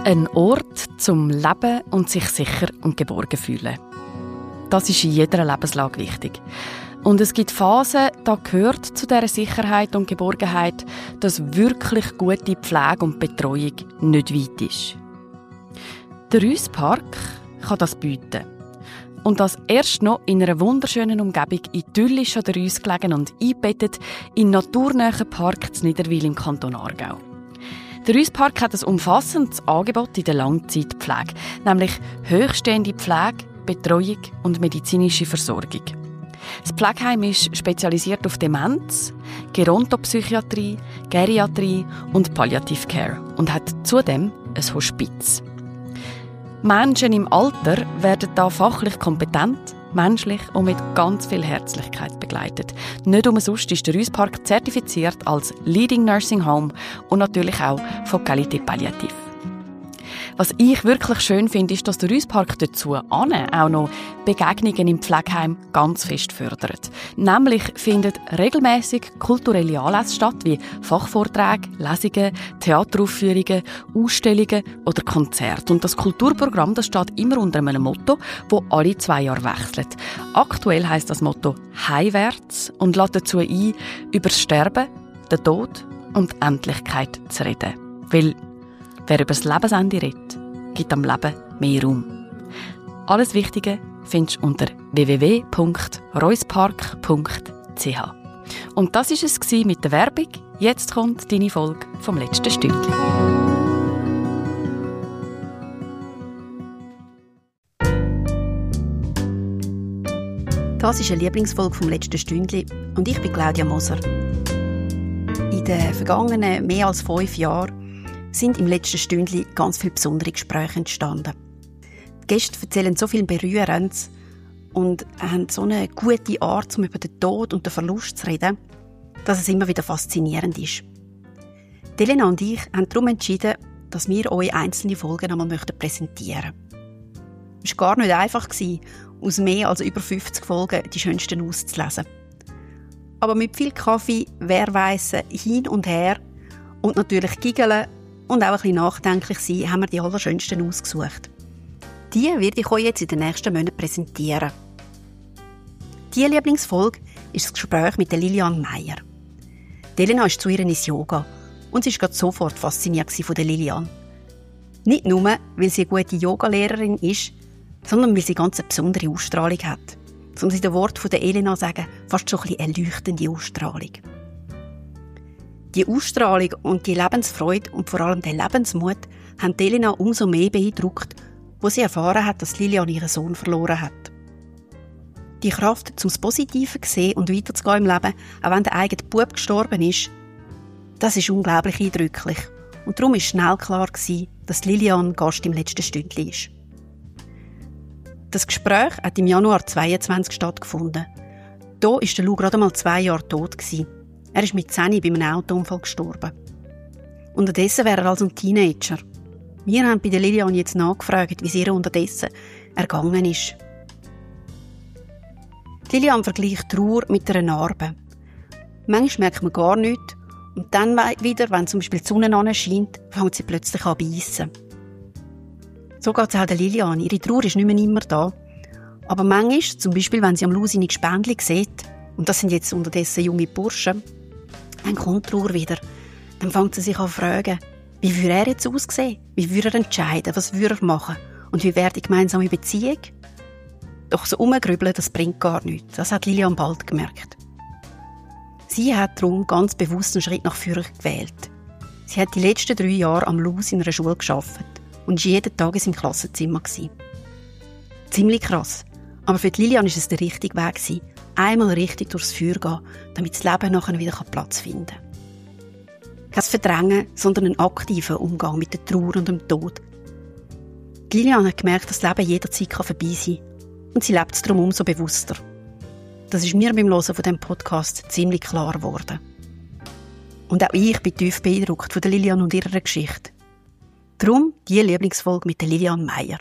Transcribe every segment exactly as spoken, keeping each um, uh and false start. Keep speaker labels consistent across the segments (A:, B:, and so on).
A: Ein Ort zum Leben und sich sicher und geborgen fühlen. Das ist in jeder Lebenslage wichtig. Und es gibt Phasen, da gehört zu dieser Sicherheit und Geborgenheit, dass wirklich gute Pflege und Betreuung nicht weit ist. Der Rüsspark kann das bieten. Und das erst noch in einer wunderschönen Umgebung, idyllisch an der Rüss gelegen und eingebettet in den naturnahen Park zu Niederwil im Kanton Aargau. Der Rüsspark hat ein umfassendes Angebot in der Langzeitpflege, nämlich hochstehende Pflege, Betreuung und medizinische Versorgung. Das Pflegeheim ist spezialisiert auf Demenz, Gerontopsychiatrie, Geriatrie und Palliative Care und hat zudem ein Hospiz. Menschen im Alter werden da fachlich kompetent, menschlich und mit ganz viel Herzlichkeit begleitet. Nicht umsonst ist der Rüsspark zertifiziert als Leading Nursing Home und natürlich auch von Qualité Palliative. Was ich wirklich schön finde, ist, dass der Rüsspark dazu auch noch Begegnungen im Pflegeheim ganz fest fördert. Nämlich finden regelmäßig kulturelle Anlässe statt, wie Fachvorträge, Lesungen, Theateraufführungen, Ausstellungen oder Konzerte. Und das Kulturprogramm, das steht immer unter einem Motto, das alle zwei Jahre wechselt. Aktuell heisst das Motto «Heimwärts» und lädt dazu ein, über das Sterben, den Tod und die Endlichkeit zu reden. Weil wer über das Lebensende redet, gibt am Leben mehr Raum. Alles Wichtige findest du unter w w w punkt reuspark punkt c h. Und das war es mit der Werbung. Jetzt kommt deine Folge vom letzten Stündchen.
B: Das ist eine Lieblingsfolge vom letzten Stündchen und ich bin Claudia Moser. In den vergangenen mehr als fünf Jahren sind im letzten Stündchen ganz viele besondere Gespräche entstanden. Die Gäste erzählen so viel Berührendes und haben so eine gute Art, um über den Tod und den Verlust zu reden, dass es immer wieder faszinierend ist. Elena und ich haben darum entschieden, dass wir euch einzelne Folgen einmal präsentieren möchten. Es war gar nicht einfach, aus mehr als über fünfzig Folgen die schönsten auszulesen. Aber mit viel Kaffee, Wehrweisen, hin und her und natürlich Giggeln und auch ein bisschen nachdenklich sein, haben wir die allerschönsten ausgesucht. Die werde ich euch jetzt in den nächsten Monaten präsentieren. Die Lieblingsfolge ist das Gespräch mit der Lilian Meyer. Die Elena ist zu ihr ins Yoga und sie war gerade sofort fasziniert von der Lilian. Nicht nur, weil sie eine gute Yogalehrerin ist, sondern weil sie ganz eine besondere Ausstrahlung hat. Um sie in den Worten der Elena zu sagen, fast so ein bisschen erleuchtende Ausstrahlung. Die Ausstrahlung und die Lebensfreude und vor allem der Lebensmut haben Elena umso mehr beeindruckt, wo sie erfahren hat, dass Lilian ihren Sohn verloren hat. Die Kraft, zum Positive zu sehen und weiterzugehen im Leben, auch wenn der eigene Bub gestorben ist, das ist unglaublich eindrücklich. Und darum war schnell klar, dass Lilian Gast im letzten Stündchen ist. Das Gespräch hat im Januar zweitausendzweiundzwanzig stattgefunden. Da war der Lou gerade mal zwei Jahre tot. Er ist mit zehn bei einem Autounfall gestorben. Unterdessen wäre er also ein Teenager. Wir haben bei der Lilian jetzt nachgefragt, wie es ihr unterdessen ergangen ist. Lilian vergleicht Trauer mit einer Narbe. Manchmal merkt man gar nichts und dann wieder, wenn zum Beispiel die Sonne anscheint, fängt sie plötzlich an zu beissen. So geht es auch der Lilian. Ihre Trauer ist nicht mehr immer da. Aber manchmal, zum Beispiel wenn sie am Lou seine Gespendli sieht, und das sind jetzt unterdessen junge Burschen, dann kommt die Trauer wieder. Dann fängt sie sich an zu fragen, wie würde er jetzt aussehen? Wie würde er entscheiden? Was würde er machen? Und wie wäre die gemeinsame Beziehung? Doch so rumgrübeln, das bringt gar nichts. Das hat Lilian bald gemerkt. Sie hat darum ganz bewusst einen Schritt nach vorne gewählt. Sie hat die letzten drei Jahre am Lou in einer Schule gearbeitet und war jeden Tag in seinem Klassenzimmer. Ziemlich krass. Aber für die Lilian war es der richtige Weg. Einmal richtig durchs Feuer gehen, damit das Leben nachher wieder Platz finden kann. Kein Verdrängen, sondern einen aktiven Umgang mit der Trauer und dem Tod. Die Lilian hat gemerkt, dass das Leben jederzeit vorbei sein kann. Und sie lebt es darum umso bewusster. Das ist mir beim Hören von diesem Podcast ziemlich klar geworden. Und auch ich bin tief beeindruckt von der Lilian und ihrer Geschichte. Darum die Lieblingsfolge mit der Lilian Meyer.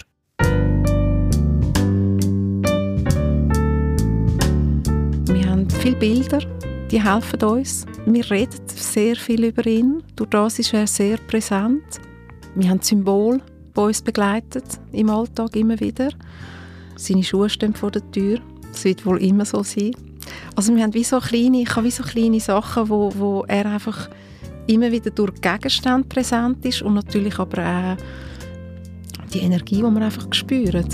C: Wir haben viele Bilder, die helfen uns. Wir reden sehr viel über ihn. Durch das ist er sehr präsent. Wir haben Symbole, der uns begleitet im Alltag immer wieder. Seine Schuhe stehen vor der Tür. Das wird wohl immer so sein. Also wir haben wie so kleine, ich habe wie so kleine Sachen, wo, wo er einfach immer wieder durch Gegenstände präsent ist und natürlich aber auch die Energie, die man einfach spürt.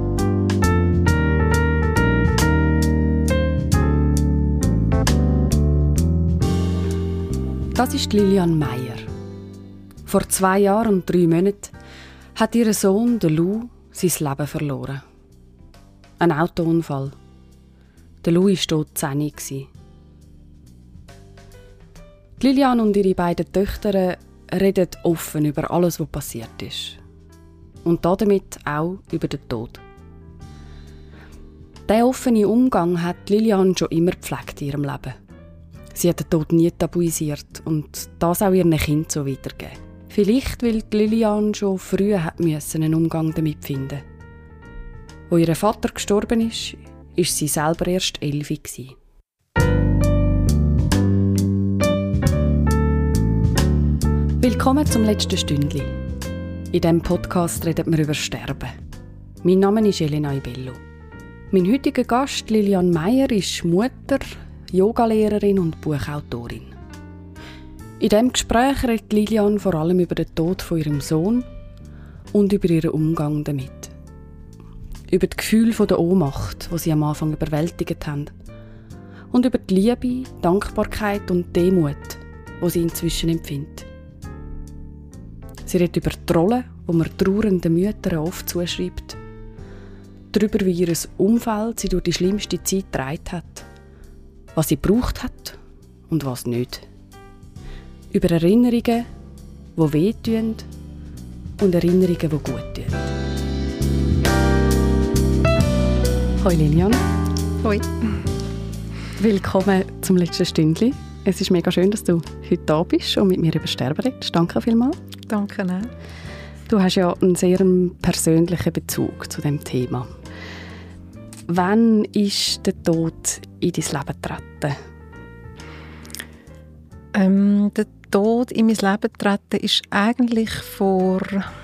A: Das ist Lilian Meyer. Vor zwei Jahren und drei Monaten hat ihr Sohn, der Lou, sein Leben verloren. Ein Autounfall. Der Lou war dort zehn. Lilian und ihre beiden Töchter reden offen über alles, was passiert ist. Und damit auch über den Tod. Diesen offenen Umgang hat Lilian schon immer gepflegt in ihrem Leben. Sie hat den Tod nie tabuisiert und das auch ihren Kindern so weitergeben. Vielleicht, weil Lilian schon früh hat müssen einen Umgang damit finden. Als ihr Vater gestorben ist, war sie selber erst elf. Willkommen zum letzten Stündli. In diesem Podcast reden wir über Sterben. Mein Name ist Elena Ibello. Mein heutiger Gast, Lilian Meyer, ist Mutter, Yogalehrerin und Buchautorin. In diesem Gespräch redet Lilian vor allem über den Tod von ihrem Sohn und über ihren Umgang damit. Über das Gefühl der Ohnmacht, das sie am Anfang überwältigt haben. Und über die Liebe, Dankbarkeit und Demut, die sie inzwischen empfindet. Sie redet über die Rolle, die man trauernden Müttern oft zuschreibt. Darüber, wie ihr Umfeld sie durch die schlimmste Zeit getragen hat. Was sie gebraucht hat und was nicht. Über Erinnerungen, die wehtun und Erinnerungen, die gut tun. Hoi Lilian.
C: Hoi.
A: Willkommen zum letzten Stündli. Es ist mega schön, dass du heute da bist und mit mir über Sterben redest. Danke vielmals.
C: Danke. Ne?
A: Du hast ja einen sehr persönlichen Bezug zu dem Thema. Wann ist der Tod in dein Leben getreten?
C: Ähm, der Tod in mein Leben getreten ist eigentlich vor...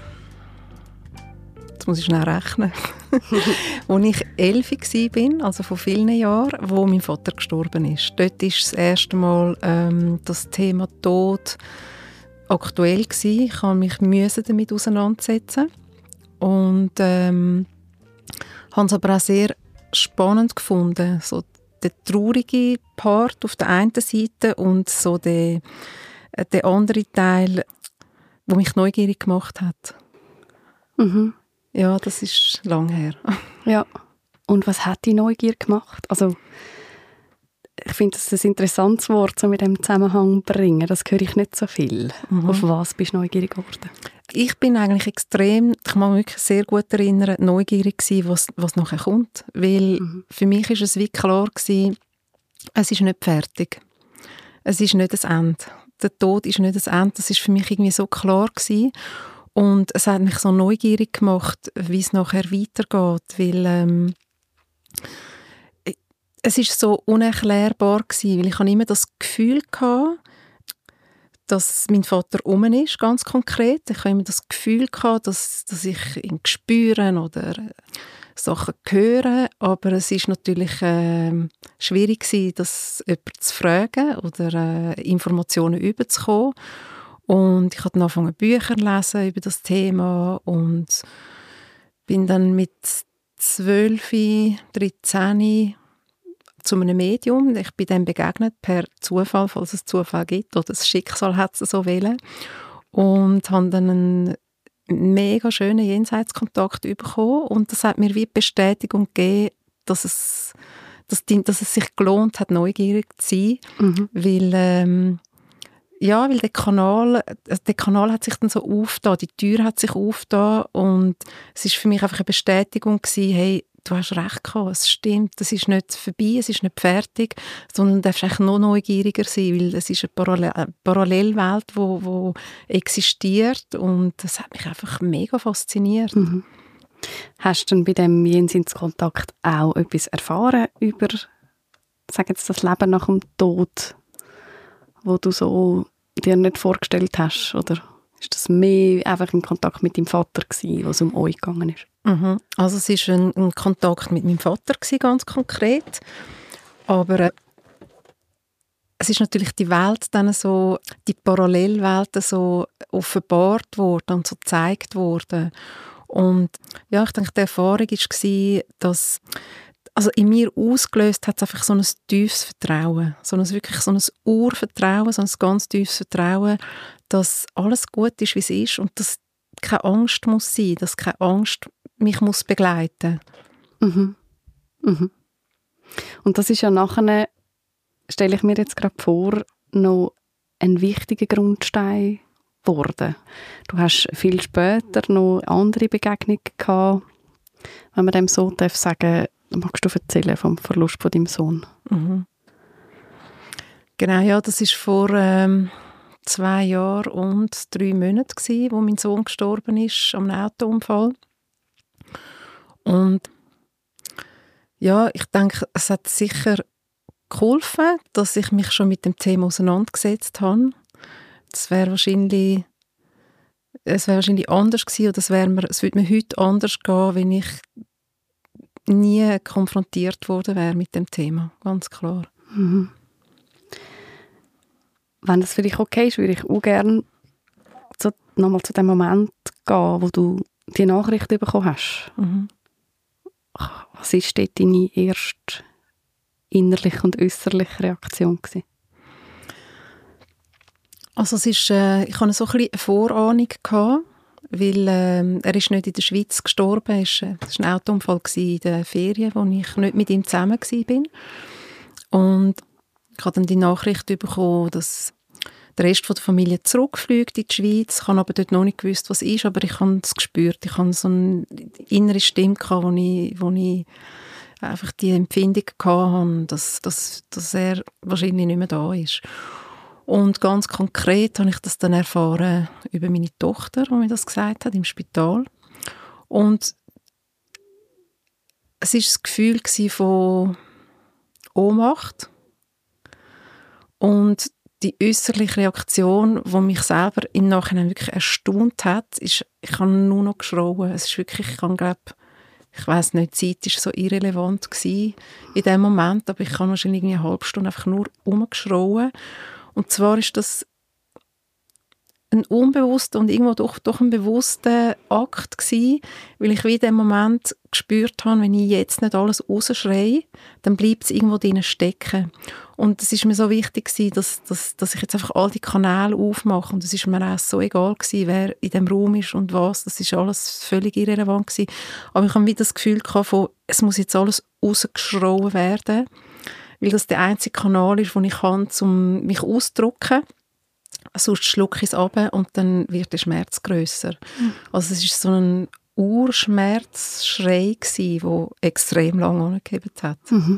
C: Jetzt muss ich schnell rechnen. Als ich elf war, also vor vielen Jahren, wo mein Vater gestorben ist. Dort war das erste Mal ähm, das Thema Tod aktuell gewesen. Ich musste mich damit auseinandersetzen. Und ähm, habe es aber auch sehr spannend gefunden. So der traurige Part auf der einen Seite und so der, der andere Teil, der mich neugierig gemacht hat.
A: Mhm.
C: Ja, das ist lange her.
A: Ja. Und was hat die Neugier gemacht? Also, ich finde, das ist ein interessantes Wort, so mit dem Zusammenhang bringen. Das höre ich nicht so viel. Mhm. Auf was bist du neugierig geworden?
C: Ich bin eigentlich extrem, ich kann mich wirklich sehr gut erinnern, neugierig gewesen, was, was nachher kommt. Weil mhm. für mich war es wie klar gewesen, es ist nicht fertig. Es ist nicht das Ende. Der Tod ist nicht das Ende. Das ist für mich irgendwie so klar gewesen. Und es hat mich so neugierig gemacht, wie es nachher weitergeht, weil ähm, es ist so unerklärbar gewesen, weil ich hatte immer das Gefühl gehabt, dass mein Vater um ist, ganz konkret. Ich hatte immer das Gefühl gehabt, dass, dass ich ihn spüre oder Sachen höre, aber es ist natürlich äh, schwierig gewesen, das jemanden zu fragen oder äh, Informationen überzukommen. Und ich habe dann angefangen, Bücher zu lesen über das Thema und bin dann mit zwölf, dreizehn zu einem Medium. Ich bin dem begegnet per Zufall, falls es Zufall gibt oder das Schicksal hat es so wollen. Und habe dann einen mega schönen Jenseitskontakt bekommen und das hat mir wie Bestätigung gegeben, dass es, dass, die, dass es sich gelohnt hat, neugierig zu sein, mhm. weil ähm, Ja, weil der Kanal, der Kanal hat sich dann so aufgetan, die Tür hat sich aufgetan und es ist für mich einfach eine Bestätigung gewesen, hey, du hast recht gehabt, es stimmt, es ist nicht vorbei, es ist nicht fertig, sondern du darfst eigentlich noch neugieriger sein, weil es ist eine, Parallel- eine Parallelwelt, die wo, wo existiert und das hat mich einfach mega fasziniert.
A: Mhm. Hast du denn bei diesem Jenseitskontakt auch etwas erfahren über, sag jetzt, das Leben nach dem Tod, wo du so dir nicht vorgestellt hast, oder? Ist das mehr einfach ein Kontakt mit deinem Vater gewesen, was um euch gegangen ist?
C: Mhm. Also es war ein, ein Kontakt mit meinem Vater gewesen, ganz konkret. Aber äh, es ist natürlich die Welt dann so, die Parallelwelten so offenbart worden und so gezeigt worden. Und ja, ich denke, die Erfahrung war, dass also in mir ausgelöst hat es einfach so ein tiefes Vertrauen, so ein, wirklich so ein Urvertrauen, so ein ganz tiefes Vertrauen, dass alles gut ist, wie es ist und dass keine Angst muss sein, dass keine Angst mich muss begleiten.
A: Mhm. Mhm. Und das ist ja nachher, stelle ich mir jetzt gerade vor, noch ein wichtiger Grundstein geworden. Du hast viel später noch andere Begegnungen gehabt, wenn man dem so darf sagen. Magst du erzählen vom Verlust von deinem Sohn?
C: Mhm. Genau, ja, das war vor ähm, zwei Jahren und drei Monaten gewesen, wo mein Sohn gestorben ist am Autounfall. Und ja, ich denke, es hat sicher geholfen, dass ich mich schon mit dem Thema auseinandergesetzt habe. Das wäre wahrscheinlich, es wäre wahrscheinlich anders gewesen, oder es, wäre mir, es würde mir heute anders gehen, wenn ich nie konfrontiert worden wäre mit dem Thema, ganz klar.
A: Mhm. Wenn das für dich okay ist, würde ich auch gerne zu, nochmal zu dem Moment gehen, wo du die Nachricht bekommen hast.
C: Mhm.
A: Was war dort deine erste innerliche und äußerliche Reaktion gewesen?
C: Also es ist, äh, ich hatte so ein bisschen eine Vorahnung gehabt, weil äh, er ist nicht in der Schweiz gestorben. Es war äh, ein Autounfall in den Ferien, wo ich nicht mit ihm zusammen war. Und ich habe dann die Nachricht bekommen, dass der Rest der Familie zurückfliegt in die Schweiz. Ich habe aber dort noch nicht gewusst, was ist, aber ich habe es gespürt. Ich hatte so eine innere Stimme gehabt, wo ich, wo ich einfach die Empfindung hatte, dass, dass, dass er wahrscheinlich nicht mehr da ist. Und ganz konkret habe ich das dann erfahren über meine Tochter, die mir das gesagt hat, im Spital. Und es war das Gefühl von Ohnmacht. Und die äußerliche Reaktion, die mich selber im Nachhinein wirklich erstaunt hat, ist, ich habe nur noch geschrauen. Es ist wirklich, ich kann, glaube, ich weiss nicht, die Zeit war so irrelevant gewesen in dem Moment, aber ich habe wahrscheinlich eine halbe Stunde einfach nur rumgeschrauen. Und zwar ist das ein unbewusster und irgendwo doch, doch ein bewusster Akt gewesen, weil ich wie in dem Moment gespürt habe, wenn ich jetzt nicht alles rausschreie, dann bleibt es irgendwo drinnen stecken. Und es ist mir so wichtig gewesen, dass, dass, dass ich jetzt einfach all die Kanäle aufmache. Und es ist mir auch so egal gewesen, wer in dem Raum ist und was. Das ist alles völlig irrelevant gewesen. Aber ich habe wieder das Gefühl gehabt, von, es muss jetzt alles rausgeschrauen werden, weil das der einzige Kanal ist, den ich kann, um mich auszudrücken. Sonst schlucke ich es ab und dann wird der Schmerz grösser. Mhm. Also es war so ein Urschmerzschrei, der extrem lange angegeben hat.
A: Mhm.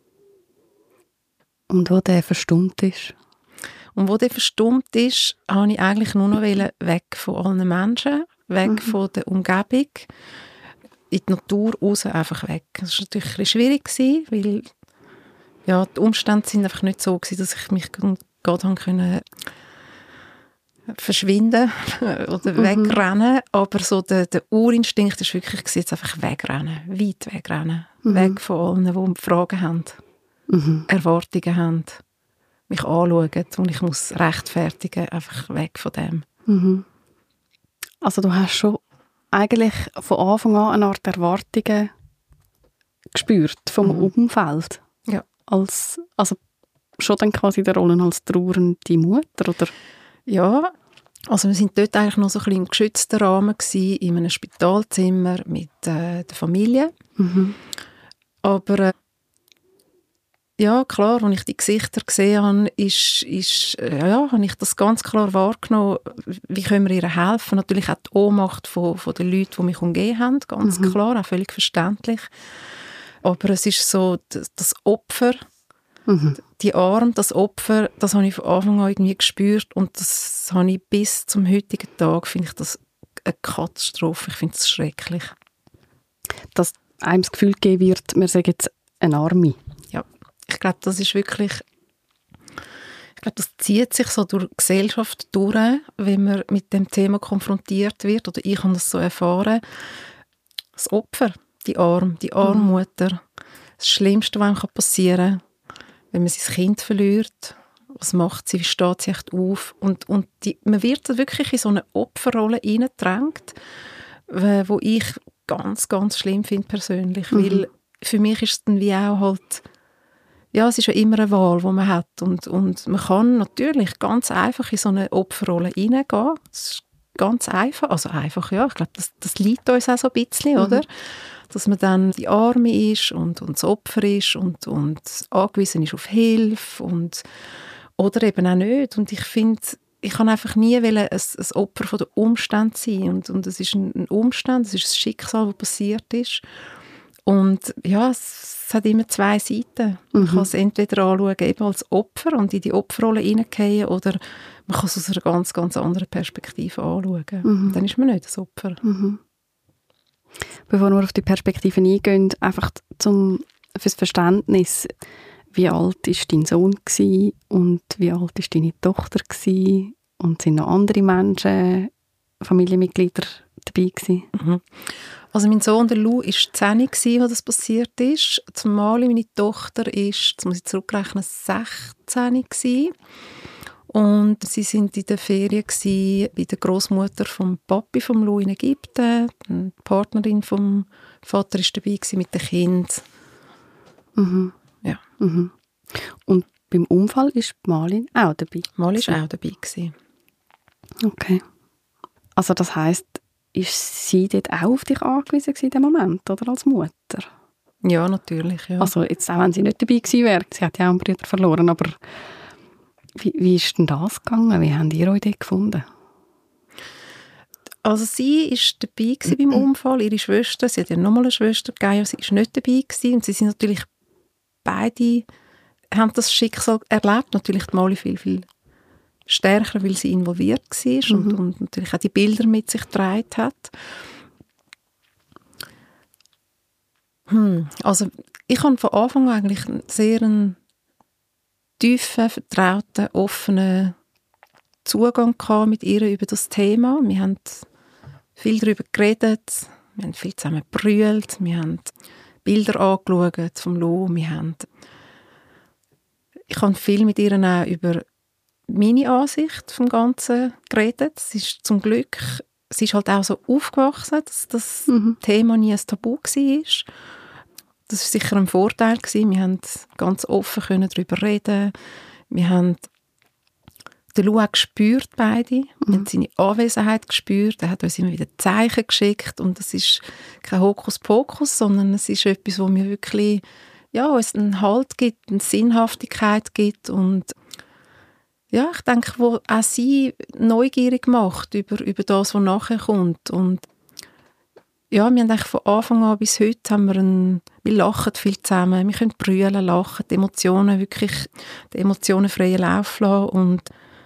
A: Und wo der verstummt ist?
C: Und wo der verstummt ist, wollte ich eigentlich nur noch weg von allen Menschen, weg mhm. von der Umgebung, in die Natur raus, einfach weg. Das war natürlich ein bisschen schwierig, weil ja, die Umstände sind einfach nicht so gewesen, dass ich mich gerade können verschwinden oder mhm. wegrennen, aber so der, der Urinstinkt ist wirklich gewesen, jetzt einfach wegrennen, weit wegrennen, mhm. weg von allen, die Fragen haben, mhm. Erwartungen haben, mich anschauen und ich muss rechtfertigen, einfach weg von dem.
A: Mhm. Also du hast schon eigentlich von Anfang an eine Art Erwartungen gespürt vom mhm. Umfeld?
C: Ja.
A: Als, also schon dann quasi der Rolle als trauernde Mutter, oder?
C: Ja, also wir sind dort eigentlich noch so ein bisschen im geschützten Rahmen gewesen, in einem Spitalzimmer mit äh, der Familie. Mhm. Aber äh, ja, klar, als ich die Gesichter gesehen habe, ist, ist, äh, ja, habe ich das ganz klar wahrgenommen, wie können wir ihr helfen. Natürlich auch die Ohnmacht von, von den Leuten, die mich umgeben haben, ganz mhm. klar, auch völlig verständlich. Aber es ist so, das Opfer, mhm. die Arme, das Opfer, das habe ich von Anfang an irgendwie gespürt und das habe ich bis zum heutigen Tag, finde ich das eine Katastrophe, ich finde es schrecklich.
A: Dass einem das Gefühl gegeben wird, wir sagen jetzt eine Arme.
C: Ja, ich glaube, das ist wirklich, Ich glaube, das zieht sich so durch die Gesellschaft durch, wenn man mit dem Thema konfrontiert wird, oder ich habe das so erfahren. Das Opfer, die Arm, die Armmutter, das Schlimmste, was einem passieren kann, wenn man sein Kind verliert. Was macht sie, wie steht sie echt auf? Und, und die, man wird wirklich in so eine Opferrolle hineingedrängt, wo ich ganz, ganz schlimm finde persönlich, mhm. weil für mich ist es dann wie auch halt, ja, es ist ja immer eine Wahl, die man hat, und, und man kann natürlich ganz einfach in so eine Opferrolle hineingehen. Das ist ganz einfach, also einfach, ja, ich glaube, das, das liegt uns auch so ein bisschen, mhm. oder? Dass man dann die Arme ist und, und das Opfer ist und, und angewiesen ist auf Hilfe und, oder eben auch nicht. Und ich finde, ich kann einfach nie ein, ein Opfer von der Umstände sein. Und, und es ist ein Umstand, es ist ein Schicksal, das passiert ist. Und ja, es, es hat immer zwei Seiten. Man mhm. kann es entweder anschauen eben als Opfer und in die Opferrolle hineingehen, oder man kann es aus einer ganz, ganz anderen Perspektive anschauen. Mhm. Dann ist man nicht das Opfer.
A: Mhm. Bevor wir auf die Perspektiven eingehen, einfach zum, fürs Verständnis, wie alt war dein Sohn gewesen und wie alt war deine Tochter gewesen, und sind noch andere Menschen, Familienmitglieder dabei gewesen?
C: Mhm. Also mein Sohn, der Lou, war zehn, als das passiert ist. Zumal meine Tochter ist, jetzt muss ich zurückrechnen, sechzehn gewesen. Und sie sind in der Ferien gewesen, bei der Großmutter vom Papi vom Lou in Ägypten. Die Partnerin vom Vater war dabei gewesen mit dem Kind.
A: Mhm.
C: Ja.
A: Mhm. Und beim Unfall ist Malin auch dabei?
C: Malin war auch dabei gewesen.
A: Okay. Also das heisst, ist sie dort auch auf dich angewiesen in dem Moment, oder als Mutter?
C: Ja, natürlich, ja.
A: Also jetzt auch wenn sie nicht dabei gewesen wäre, sie hat ja auch einen Bruder verloren, aber wie, wie ist denn das gegangen? Wie habt ihr euch dort gefunden?
C: Also sie war dabei gewesen beim Unfall, ihre Schwester, sie hat ja nochmal eine Schwester gegeben, sie war nicht dabei gewesen, und sie sind natürlich beide, haben das Schicksal erlebt, natürlich die Mali viel, viel stärker, weil sie involviert war mhm. und, und natürlich auch die Bilder mit sich getragen hat. Hm. Also ich habe von Anfang an eigentlich einen sehr einen tiefen, vertrauten, offenen Zugang gehabt mit ihr über das Thema. Wir haben viel darüber geredet, wir haben viel zusammen gebrüllt, wir haben Bilder angeschaut vom Lou, wir haben ich habe viel mit ihr auch über meine Ansicht vom Ganzen geredet. Es ist zum Glück, sie ist halt auch so aufgewachsen, dass das mhm. Thema nie ein Tabu war. Das war sicher ein Vorteil gewesen. Wir haben ganz offen können darüber reden. Wir haben den Lou auch gespürt, beide. Mhm. Wir haben seine Anwesenheit gespürt. Er hat uns immer wieder Zeichen geschickt. Und das ist kein Hokuspokus, sondern es ist etwas, wo mir wirklich ja, uns einen Halt gibt, eine Sinnhaftigkeit gibt. Und ja, ich denke, wo auch sie neugierig macht über, über das, was nachher kommt. Und ja, wir haben eigentlich von Anfang an bis heute haben wir, einen, wir lachen viel zusammen, wir können brüllen, lachen, die Emotionen wirklich, die Emotionen freien Lauf lassen. Und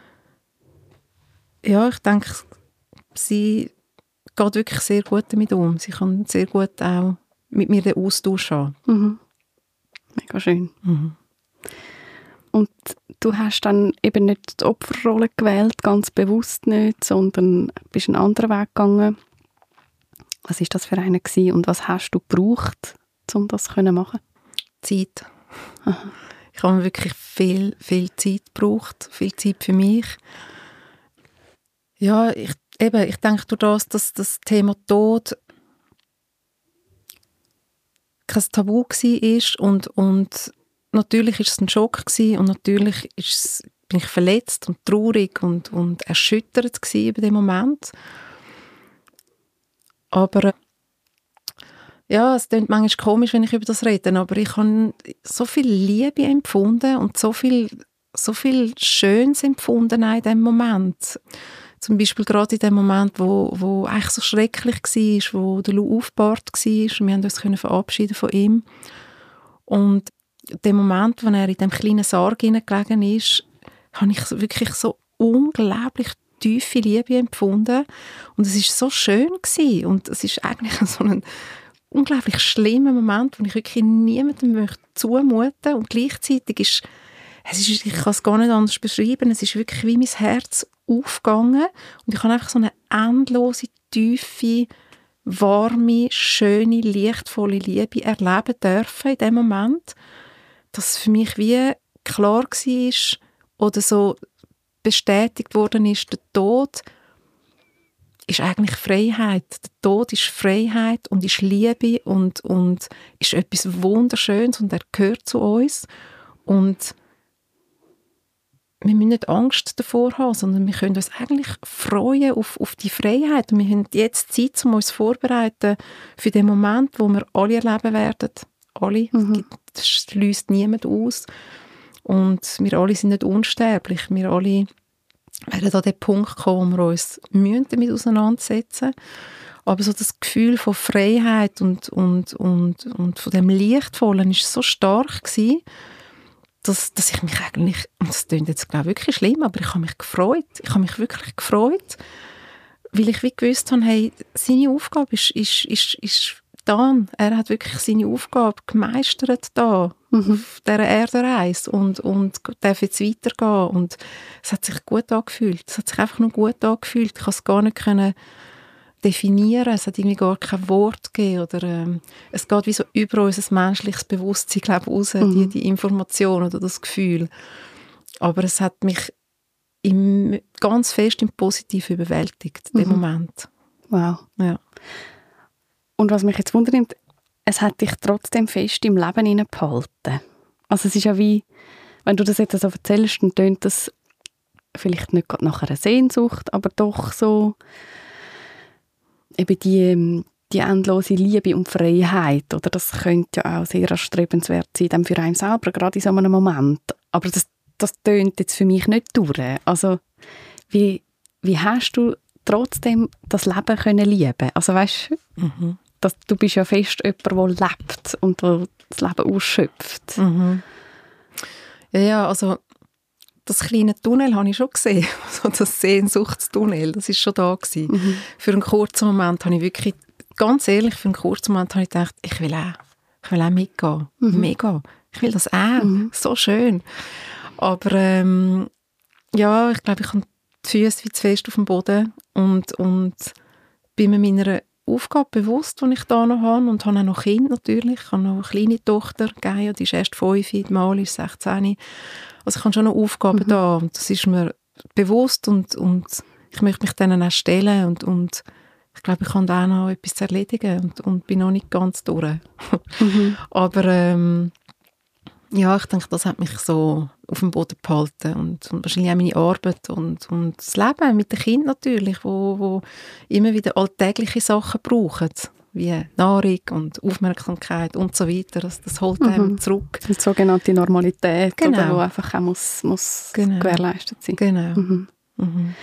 C: ja, ich denke, sie geht wirklich sehr gut damit um. Sie kann sehr gut auch mit mir den Austausch haben.
A: Mhm. Mega schön.
C: Mhm.
A: Und du hast dann eben nicht die Opferrolle gewählt, ganz bewusst nicht, sondern bist einen anderen Weg gegangen. Was war das für einen gewesen und was hast du gebraucht, um das zu machen?
C: Zeit. Aha. Ich habe wirklich viel, viel Zeit gebraucht, viel Zeit für mich. Ja, ich, eben, ich denke durch das, dass das Thema Tod kein Tabu war und, und natürlich war es ein Schock gewesen, und natürlich ist es, bin ich verletzt und traurig und, und erschüttert gewesen über den Moment. Aber ja, es klingt manchmal komisch, wenn ich über das rede, aber ich habe so viel Liebe empfunden und so viel, so viel Schönes empfunden in diesem Moment. Zum Beispiel gerade in dem Moment, wo, wo eigentlich so schrecklich war, wo der Lou aufgebahrt war und wir uns können verabschieden von ihm. Und der Moment, wo er in dem kleinen Sarg hineingelegen ist, habe ich wirklich so unglaublich tiefe Liebe empfunden. Und es war so schön gewesen. Und es ist eigentlich so ein unglaublich schlimmer Moment, den ich wirklich niemandem möchte zumuten. Und gleichzeitig ist es ist, ich kann es gar nicht anders beschreiben, es ist wirklich wie mein Herz aufgegangen und ich habe einfach so eine endlose, tiefe, warme, schöne, lichtvolle Liebe erleben dürfen in dem Moment, dass für mich wie klar war oder so bestätigt worden ist, der Tod ist eigentlich Freiheit. Der Tod ist Freiheit und ist Liebe und, und ist etwas Wunderschönes und er gehört zu uns. Und wir müssen nicht Angst davor haben, sondern wir können uns eigentlich freuen auf, auf die Freiheit. Und wir haben jetzt Zeit, um uns vorzubereiten für den Moment, wo wir alle erleben werden. Alle. Mhm. Das schließt niemand aus. Und wir alle sind nicht unsterblich. Wir alle werden an den Punkt kommen, wo wir uns damit auseinandersetzen müssen. Aber so das Gefühl von Freiheit und, und, und, und von dem Lichtvollen war so stark gewesen, dass, dass ich mich eigentlich, und das klingt jetzt glaube ich wirklich schlimm, aber ich habe mich gefreut. Ich habe mich wirklich gefreut, weil ich wie gewusst habe, hey, seine Aufgabe ist, ist, ist, ist da. Er hat wirklich seine Aufgabe gemeistert da, mhm. auf dieser Erdenreise und, und darf jetzt weitergehen. Und es hat sich gut angefühlt. Es hat sich einfach nur gut angefühlt. Ich konnte es gar nicht können definieren. Es hat irgendwie gar kein Wort gegeben. Oder, ähm, es geht wie so über unser menschliches Bewusstsein, glaube ich, raus, mhm. die, die Information oder das Gefühl. Aber es hat mich im, ganz fest im Positiven überwältigt, mhm. den Moment.
A: Wow.
C: Ja.
A: Und was mich jetzt wundert, es hat dich trotzdem fest im Leben hineingehalten. Also es ist ja wie, wenn du das jetzt so erzählst, dann tönt das vielleicht nicht gerade nach einer Sehnsucht, aber doch so eben die, die endlose Liebe und Freiheit, oder? Das könnte ja auch sehr erstrebenswert sein, dann für einen selber, gerade in so einem Moment. Aber das, das tönt jetzt für mich nicht durch. Also wie, wie hast du trotzdem das Leben können lieben? Also weißt mhm. dass, du bist ja fest jemand, der lebt und der das Leben ausschöpft.
C: Mhm. Ja, ja, also das kleine Tunnel habe ich schon gesehen, so das Sehnsuchtstunnel, das ist schon da gewesen. Mhm. Für einen kurzen Moment habe ich wirklich, ganz ehrlich, für einen kurzen Moment habe ich gedacht, ich will auch, ich will auch mitgehen, mhm. mega, ich will das auch, mhm. so schön. Aber ähm, ja, ich glaube, ich habe die Füße wie zu fest auf dem Boden und, und bin mir meiner Aufgabe bewusst, die ich da noch habe, und habe auch noch Kinder natürlich. Ich habe noch eine kleine Tochter, Gaia, die ist erst fünf, die Mali ist sechzehn. Also ich habe schon noch Aufgaben mhm. da, und das ist mir bewusst, und, und ich möchte mich denen auch stellen, und, und ich glaube, ich habe da auch noch etwas zu erledigen und, und bin noch nicht ganz durch. Mhm. Aber ähm, ja, ich denke, das hat mich so auf dem Boden behalten, und, und wahrscheinlich auch meine Arbeit und, und das Leben mit den Kindern natürlich, wo, wo immer wieder alltägliche Sachen brauchen, wie Nahrung und Aufmerksamkeit und so weiter. Das, das holt mhm. einem zurück.
A: Die sogenannte Normalität,
C: genau.
A: oder, die einfach auch muss, muss genau. gewährleistet sein.
C: Genau.
A: Mhm.
C: Mhm.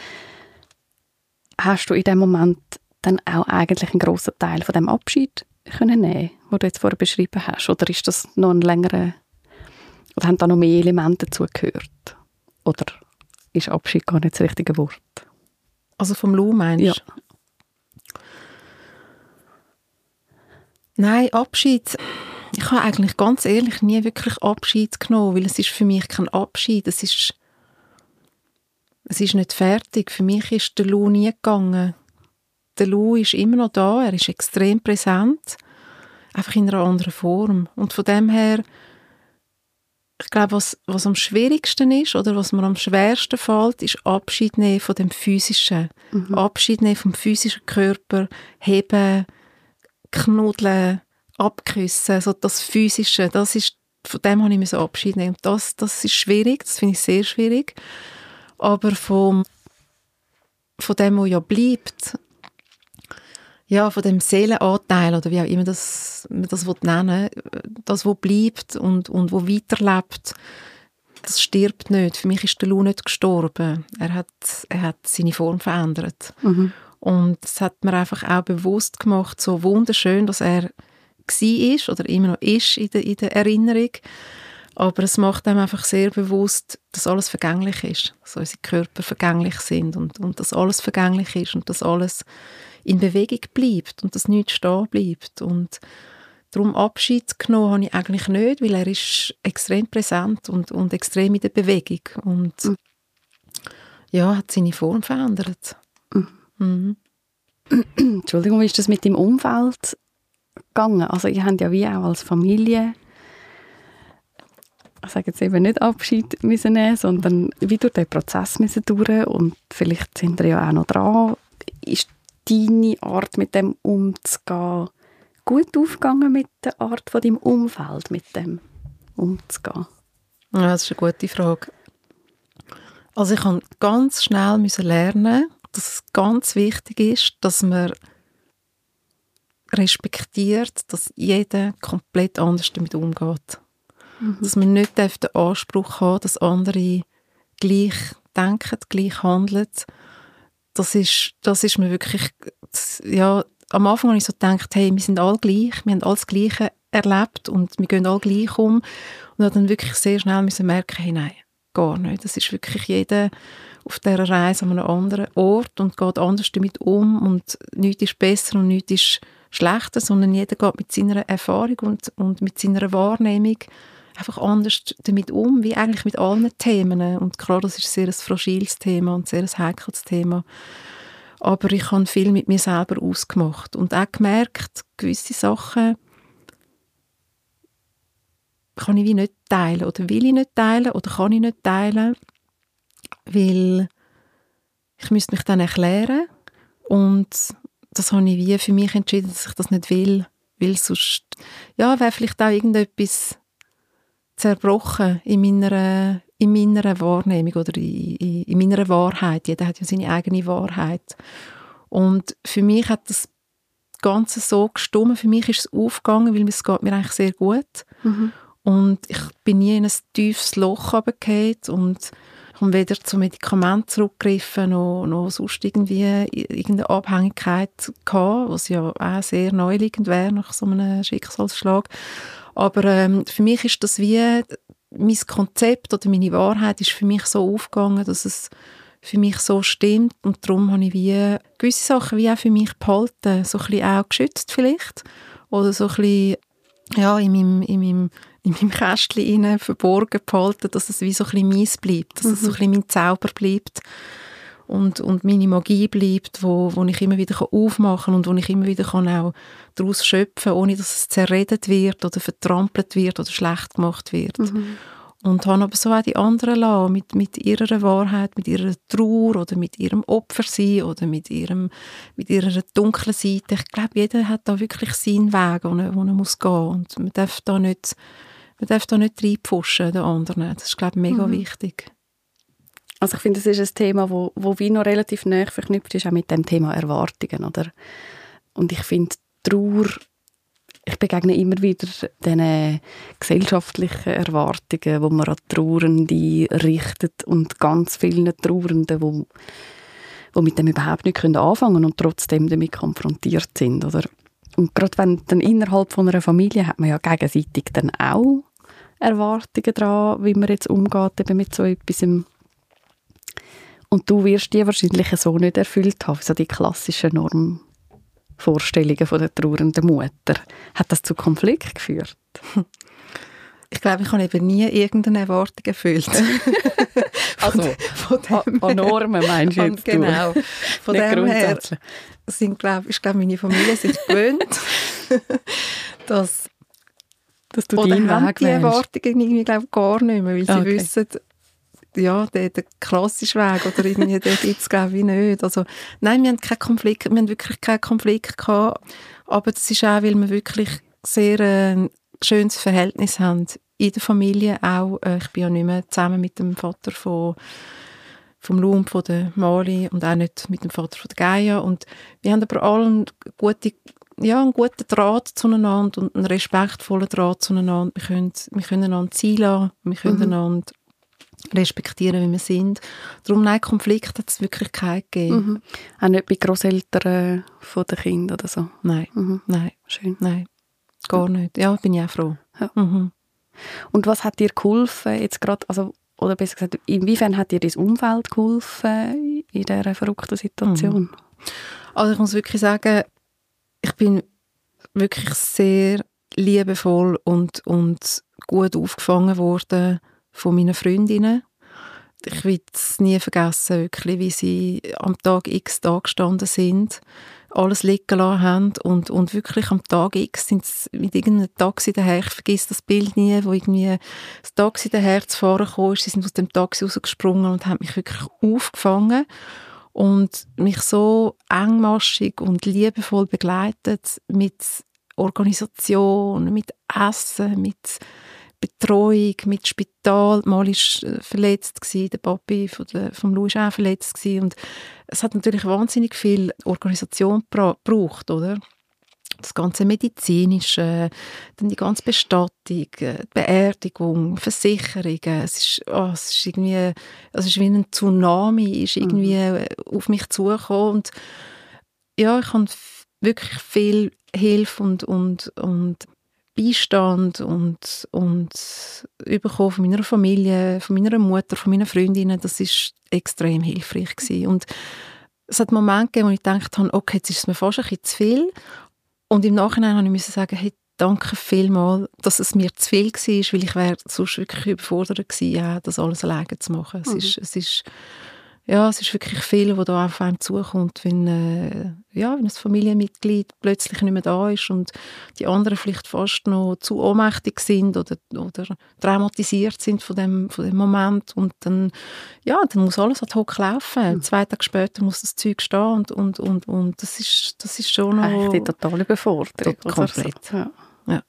A: Hast du in dem Moment dann auch eigentlich einen grossen Teil von dem Abschied können nehmen, den du jetzt vorher beschrieben hast? Oder ist das noch ein längerer, oder haben da noch mehr Elemente dazugehört? Oder ist Abschied gar nicht das richtige Wort?
C: Also vom Lou meinst du?
A: Ja.
C: Nein, Abschied, ich habe eigentlich ganz ehrlich nie wirklich Abschied genommen, weil es ist für mich kein Abschied, es ist, es ist nicht fertig. Für mich ist der Lou nie gegangen. Der Lou ist immer noch da, er ist extrem präsent, einfach in einer anderen Form. Und von dem her, ich glaube, was, was am schwierigsten ist oder was mir am schwersten fällt, ist Abschied nehmen von dem Physischen. Mhm. Abschied nehmen vom physischen Körper, heben, knuddeln, abküssen, so das Physische, das ist, von dem habe ich so Abschied nehmen. Das, das ist schwierig, das finde ich sehr schwierig. Aber vom, von dem, was ja bleibt, ja, von dem Seelenanteil, oder wie auch immer das, man das nennen will, das, was bleibt und, und was weiterlebt, das stirbt nicht. Für mich ist der Lou nicht gestorben. Er hat, er hat seine Form verändert. Mhm. Und es hat mir einfach auch bewusst gemacht, so wunderschön, dass er war oder immer noch ist in der, in der Erinnerung. Aber es macht einem einfach sehr bewusst, dass alles vergänglich ist. Dass unsere Körper vergänglich sind und, und dass alles vergänglich ist und dass alles in Bewegung bleibt und dass nichts stehen bleibt. Und Darum Abschied genommen habe ich eigentlich nicht, weil er ist extrem präsent und, und extrem in der Bewegung. Und mhm. ja, hat seine Form verändert.
A: Mhm. Mhm. Entschuldigung, wie ist das mit dem Umfeld gegangen? Also ihr habt ja wie auch als Familie, ich sage jetzt eben nicht Abschied müssen nehmen, sondern wie durch den Prozess müssen durch und vielleicht sind wir ja auch noch dran. Ist deine Art, mit dem umzugehen, gut aufgegangen mit der Art von deinem Umfeld, mit dem umzugehen?
C: Ja, das ist eine gute Frage. Also ich musste ganz schnell lernen, dass es ganz wichtig ist, dass man respektiert, dass jeder komplett anders damit umgeht. Mhm. Dass man nicht den Anspruch hat, dass andere gleich denken, gleich handeln. Das ist, das ist mir wirklich, das, ja, am Anfang habe ich so gedacht, hey, wir sind alle gleich, wir haben alles Gleiche erlebt und wir gehen alle gleich um. Und habe dann wirklich sehr schnell müssen merken, hey, nein, gar nicht. Das ist wirklich jeder auf dieser Reise an einem anderen Ort und geht anders damit um und nichts ist besser und nichts ist schlechter, sondern jeder geht mit seiner Erfahrung und, und mit seiner Wahrnehmung einfach anders damit um, wie eigentlich mit allen Themen. Und klar, das ist sehr ein fragiles Thema und sehr ein heikles Thema. Aber ich habe viel mit mir selber ausgemacht und auch gemerkt, gewisse Sachen kann ich wie nicht teilen oder will ich nicht teilen oder kann ich nicht teilen, weil ich müsste mich dann erklären und das habe ich wie für mich entschieden, dass ich das nicht will, weil sonst ja, wäre vielleicht auch irgendetwas zerbrochen in meiner, in meiner Wahrnehmung oder in, in, in meiner Wahrheit. Jeder hat ja seine eigene Wahrheit. Und für mich hat das Ganze so gestimmt. Für mich ist es aufgegangen, weil es geht mir eigentlich sehr gut. Mhm. Und ich bin nie in ein tiefes Loch runtergefallen und habe weder zu Medikamenten zurückgegriffen, noch, noch sonst irgendwie irgendeine Abhängigkeit gehabt, was ja auch sehr neuliegend wäre nach so einem Schicksalsschlag. Aber ähm, für mich ist das wie, mein Konzept oder meine Wahrheit ist für mich so aufgegangen, dass es für mich so stimmt und darum habe ich wie gewisse Sachen wie auch für mich behalten, so ein bisschen auch geschützt vielleicht oder so ein bisschen ja, in meinem, in meinem, in meinem Kästchen rein verborgen behalten, dass es wie so ein bisschen meins bleibt, dass mhm. es so ein bisschen mein Zauber bleibt und, und meine Magie bleibt, wo, wo ich immer wieder aufmachen kann und wo ich immer wieder kann auch daraus schöpfen kann, ohne dass es zerredet wird oder vertrampelt wird oder schlecht gemacht wird. Mhm. Und habe aber so auch die anderen lassen, mit, mit ihrer Wahrheit, mit ihrer Trauer oder mit ihrem Opfersein oder mit, ihrem, mit ihrer dunklen Seite. Ich glaube, jeder hat da wirklich seinen Weg, wo er, wo er muss gehen muss. Und man darf da nicht, man darf da nicht reinpfuschen, den anderen. Das ist, glaube ich, mega mhm. wichtig.
A: Also ich finde, das ist ein Thema, wo, wo wie noch relativ nahe verknüpft ist, auch mit dem Thema Erwartungen, oder? Und ich finde, Trauer, ich begegne immer wieder diesen gesellschaftlichen Erwartungen, die man an Trauernde richtet und ganz vielen Trauernden, die, die mit dem überhaupt nicht anfangen können und trotzdem damit konfrontiert sind, oder? Und gerade wenn dann innerhalb von einer Familie hat man ja gegenseitig dann auch Erwartungen daran, wie man jetzt umgeht eben mit so etwas. Und du wirst die wahrscheinlich so nicht erfüllt haben, so die klassischen Normvorstellungen von der trauernden Mutter. Hat das zu Konflikt geführt?
C: Ich glaube, ich habe eben nie irgendeine Erwartung erfüllt.
A: Also, von dem an Normen meinst du jetzt?
C: Genau. Von
A: nicht
C: dem her sind, glaube ich, glaube, meine Familie sich gewöhnt, dass,
A: dass du
C: oder
A: deinen
C: haben
A: Weg
C: die Erwartungen irgendwie, glaube ich, gar nicht mehr, weil sie
A: okay.
C: wissen, ja, der, der klassische Weg oder irgendwie, den gibt es, glaube ich, nicht. Also, nein, wir haben keinen Konflikt, wir haben wirklich keinen Konflikt gehabt, aber das ist auch, weil wir wirklich sehr ein schönes Verhältnis haben in der Familie auch. Ich bin ja nicht mehr zusammen mit dem Vater von vom Lump, von der Mali und auch nicht mit dem Vater von der Gaia. Und wir haben aber alle einen guten, ja, einen guten Draht zueinander und einen respektvollen Draht zueinander. Wir können, wir können einander sein lassen, wir können mhm. einander respektieren, wie wir sind. Darum, nein, Konflikt hat es wirklich keinen gegeben.
A: Mhm. Auch nicht bei Grosseltern von den Kindern oder so?
C: Nein, mhm. nein.
A: Schön.
C: Nein, gar nicht. Ja, bin ich auch froh.
A: Ja.
C: Mhm.
A: Und was hat dir geholfen, jetzt gerade, also, oder besser gesagt, inwiefern hat dir das Umfeld geholfen in dieser verrückten Situation?
C: Mhm. Also ich muss wirklich sagen, ich bin wirklich sehr liebevoll und, und gut aufgefangen worden von meinen Freundinnen. Ich will es nie vergessen, wirklich, wie sie am Tag X da gestanden sind, alles liegen lassen haben und, und wirklich am Tag X sind sie mit irgendeinem Taxi daher, ich vergesse das Bild nie, wo irgendwie das Taxi daher zu fahren kam, sie sind aus dem Taxi rausgesprungen und haben mich wirklich aufgefangen und mich so engmaschig und liebevoll begleitet mit Organisation, mit Essen, mit Betreuung, mit Spital. Mal war verletzt, der Papi von der, vom Louis war auch verletzt gewesen. Und es hat natürlich wahnsinnig viel Organisation gebraucht, oder? Das ganze Medizinische, dann die ganze Bestattung, die Beerdigung, Versicherungen. Es ist, oh, es ist irgendwie, es ist wie ein Tsunami, ist irgendwie mhm. auf mich zugekommen. Und ja, ich habe wirklich viel Hilfe und, und, und Beistand und, und bekommen von meiner Familie, von meiner Mutter, von meinen Freundinnen. Das war extrem hilfreich gewesen. Und es hat Momente gegeben, wo ich gedacht habe, okay, jetzt ist es mir fast ein bisschen zu viel. Und im Nachhinein musste ich sagen, hey, danke vielmals, dass es mir zu viel war, weil ich wäre sonst wirklich überfordert gewesen, ja, das alles alleine zu machen. Mhm. Es ist, es ist Ja, es ist wirklich viel, was da auf einem zukommt, wenn, äh, ja, wenn ein Familienmitglied plötzlich nicht mehr da ist und die anderen vielleicht fast noch zu ohnmächtig sind oder, oder traumatisiert sind von dem, von dem Moment. Und dann, ja, dann muss alles ad hoc laufen. Mhm. Zwei Tage später muss das Zeug stehen und, und, und, und das, ist, das ist schon noch...
A: Eigentlich die totale Überforderung.
C: Komplett.
A: So. Ja.
C: Ja.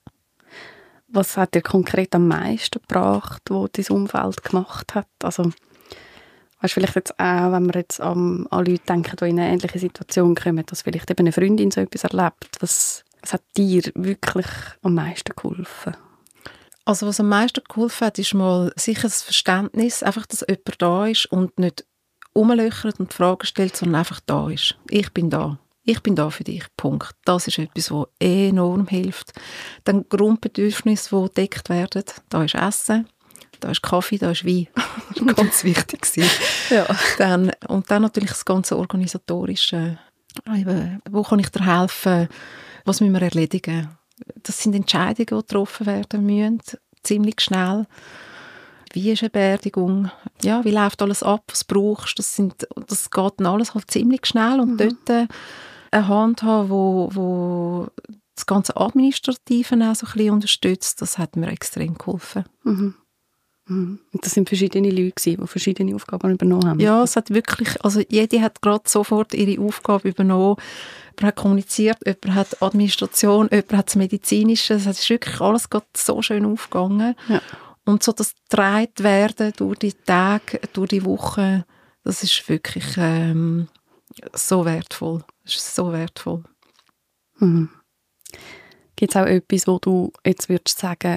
A: Was hat dir konkret am meisten gebracht, was dein Umfeld gemacht hat? Also, weißt, vielleicht jetzt auch, wenn wir jetzt an, an Leute denken, die in eine ähnliche Situation kommen, dass vielleicht eben eine Freundin so etwas erlebt. Was, was hat dir wirklich am meisten geholfen?
C: Also was am meisten geholfen hat, ist mal sicher das Verständnis, einfach, dass jemand da ist und nicht rumlöchert und Fragen stellt, sondern einfach da ist. Ich bin da. Ich bin da für dich. Punkt. Das ist etwas, was enorm hilft. Dann Grundbedürfnisse, die gedeckt werden. Da ist Essen. Da ist Kaffee, da ist Wein. Das war ganz wichtig. Ja. Dann, und dann natürlich das ganze Organisatorische. Eben, wo kann ich dir helfen? Was müssen wir erledigen? Das sind Entscheidungen, die getroffen werden müssen. Ziemlich schnell. Wie ist eine Beerdigung? Ja, wie läuft alles ab? Was brauchst du? Das, sind, das geht dann alles halt ziemlich schnell. Und mhm. dort eine Hand haben, wo, wo das ganze Administrative auch so ein bisschen unterstützt, das hat mir extrem geholfen.
A: Mhm. Und das sind verschiedene Leute, die verschiedene Aufgaben übernommen haben?
C: Ja, es hat wirklich, also jede hat gerade sofort ihre Aufgabe übernommen. Jemand hat kommuniziert, jemand hat Administration, jemand hat das Medizinische. Es ist wirklich alles gerade so schön aufgegangen. Ja. Und so das getragen werden durch die Tage, durch die Wochen, das ist wirklich ähm, so wertvoll. Das ist so wertvoll.
A: Mhm. Gibt es auch etwas, wo du jetzt würdest sagen,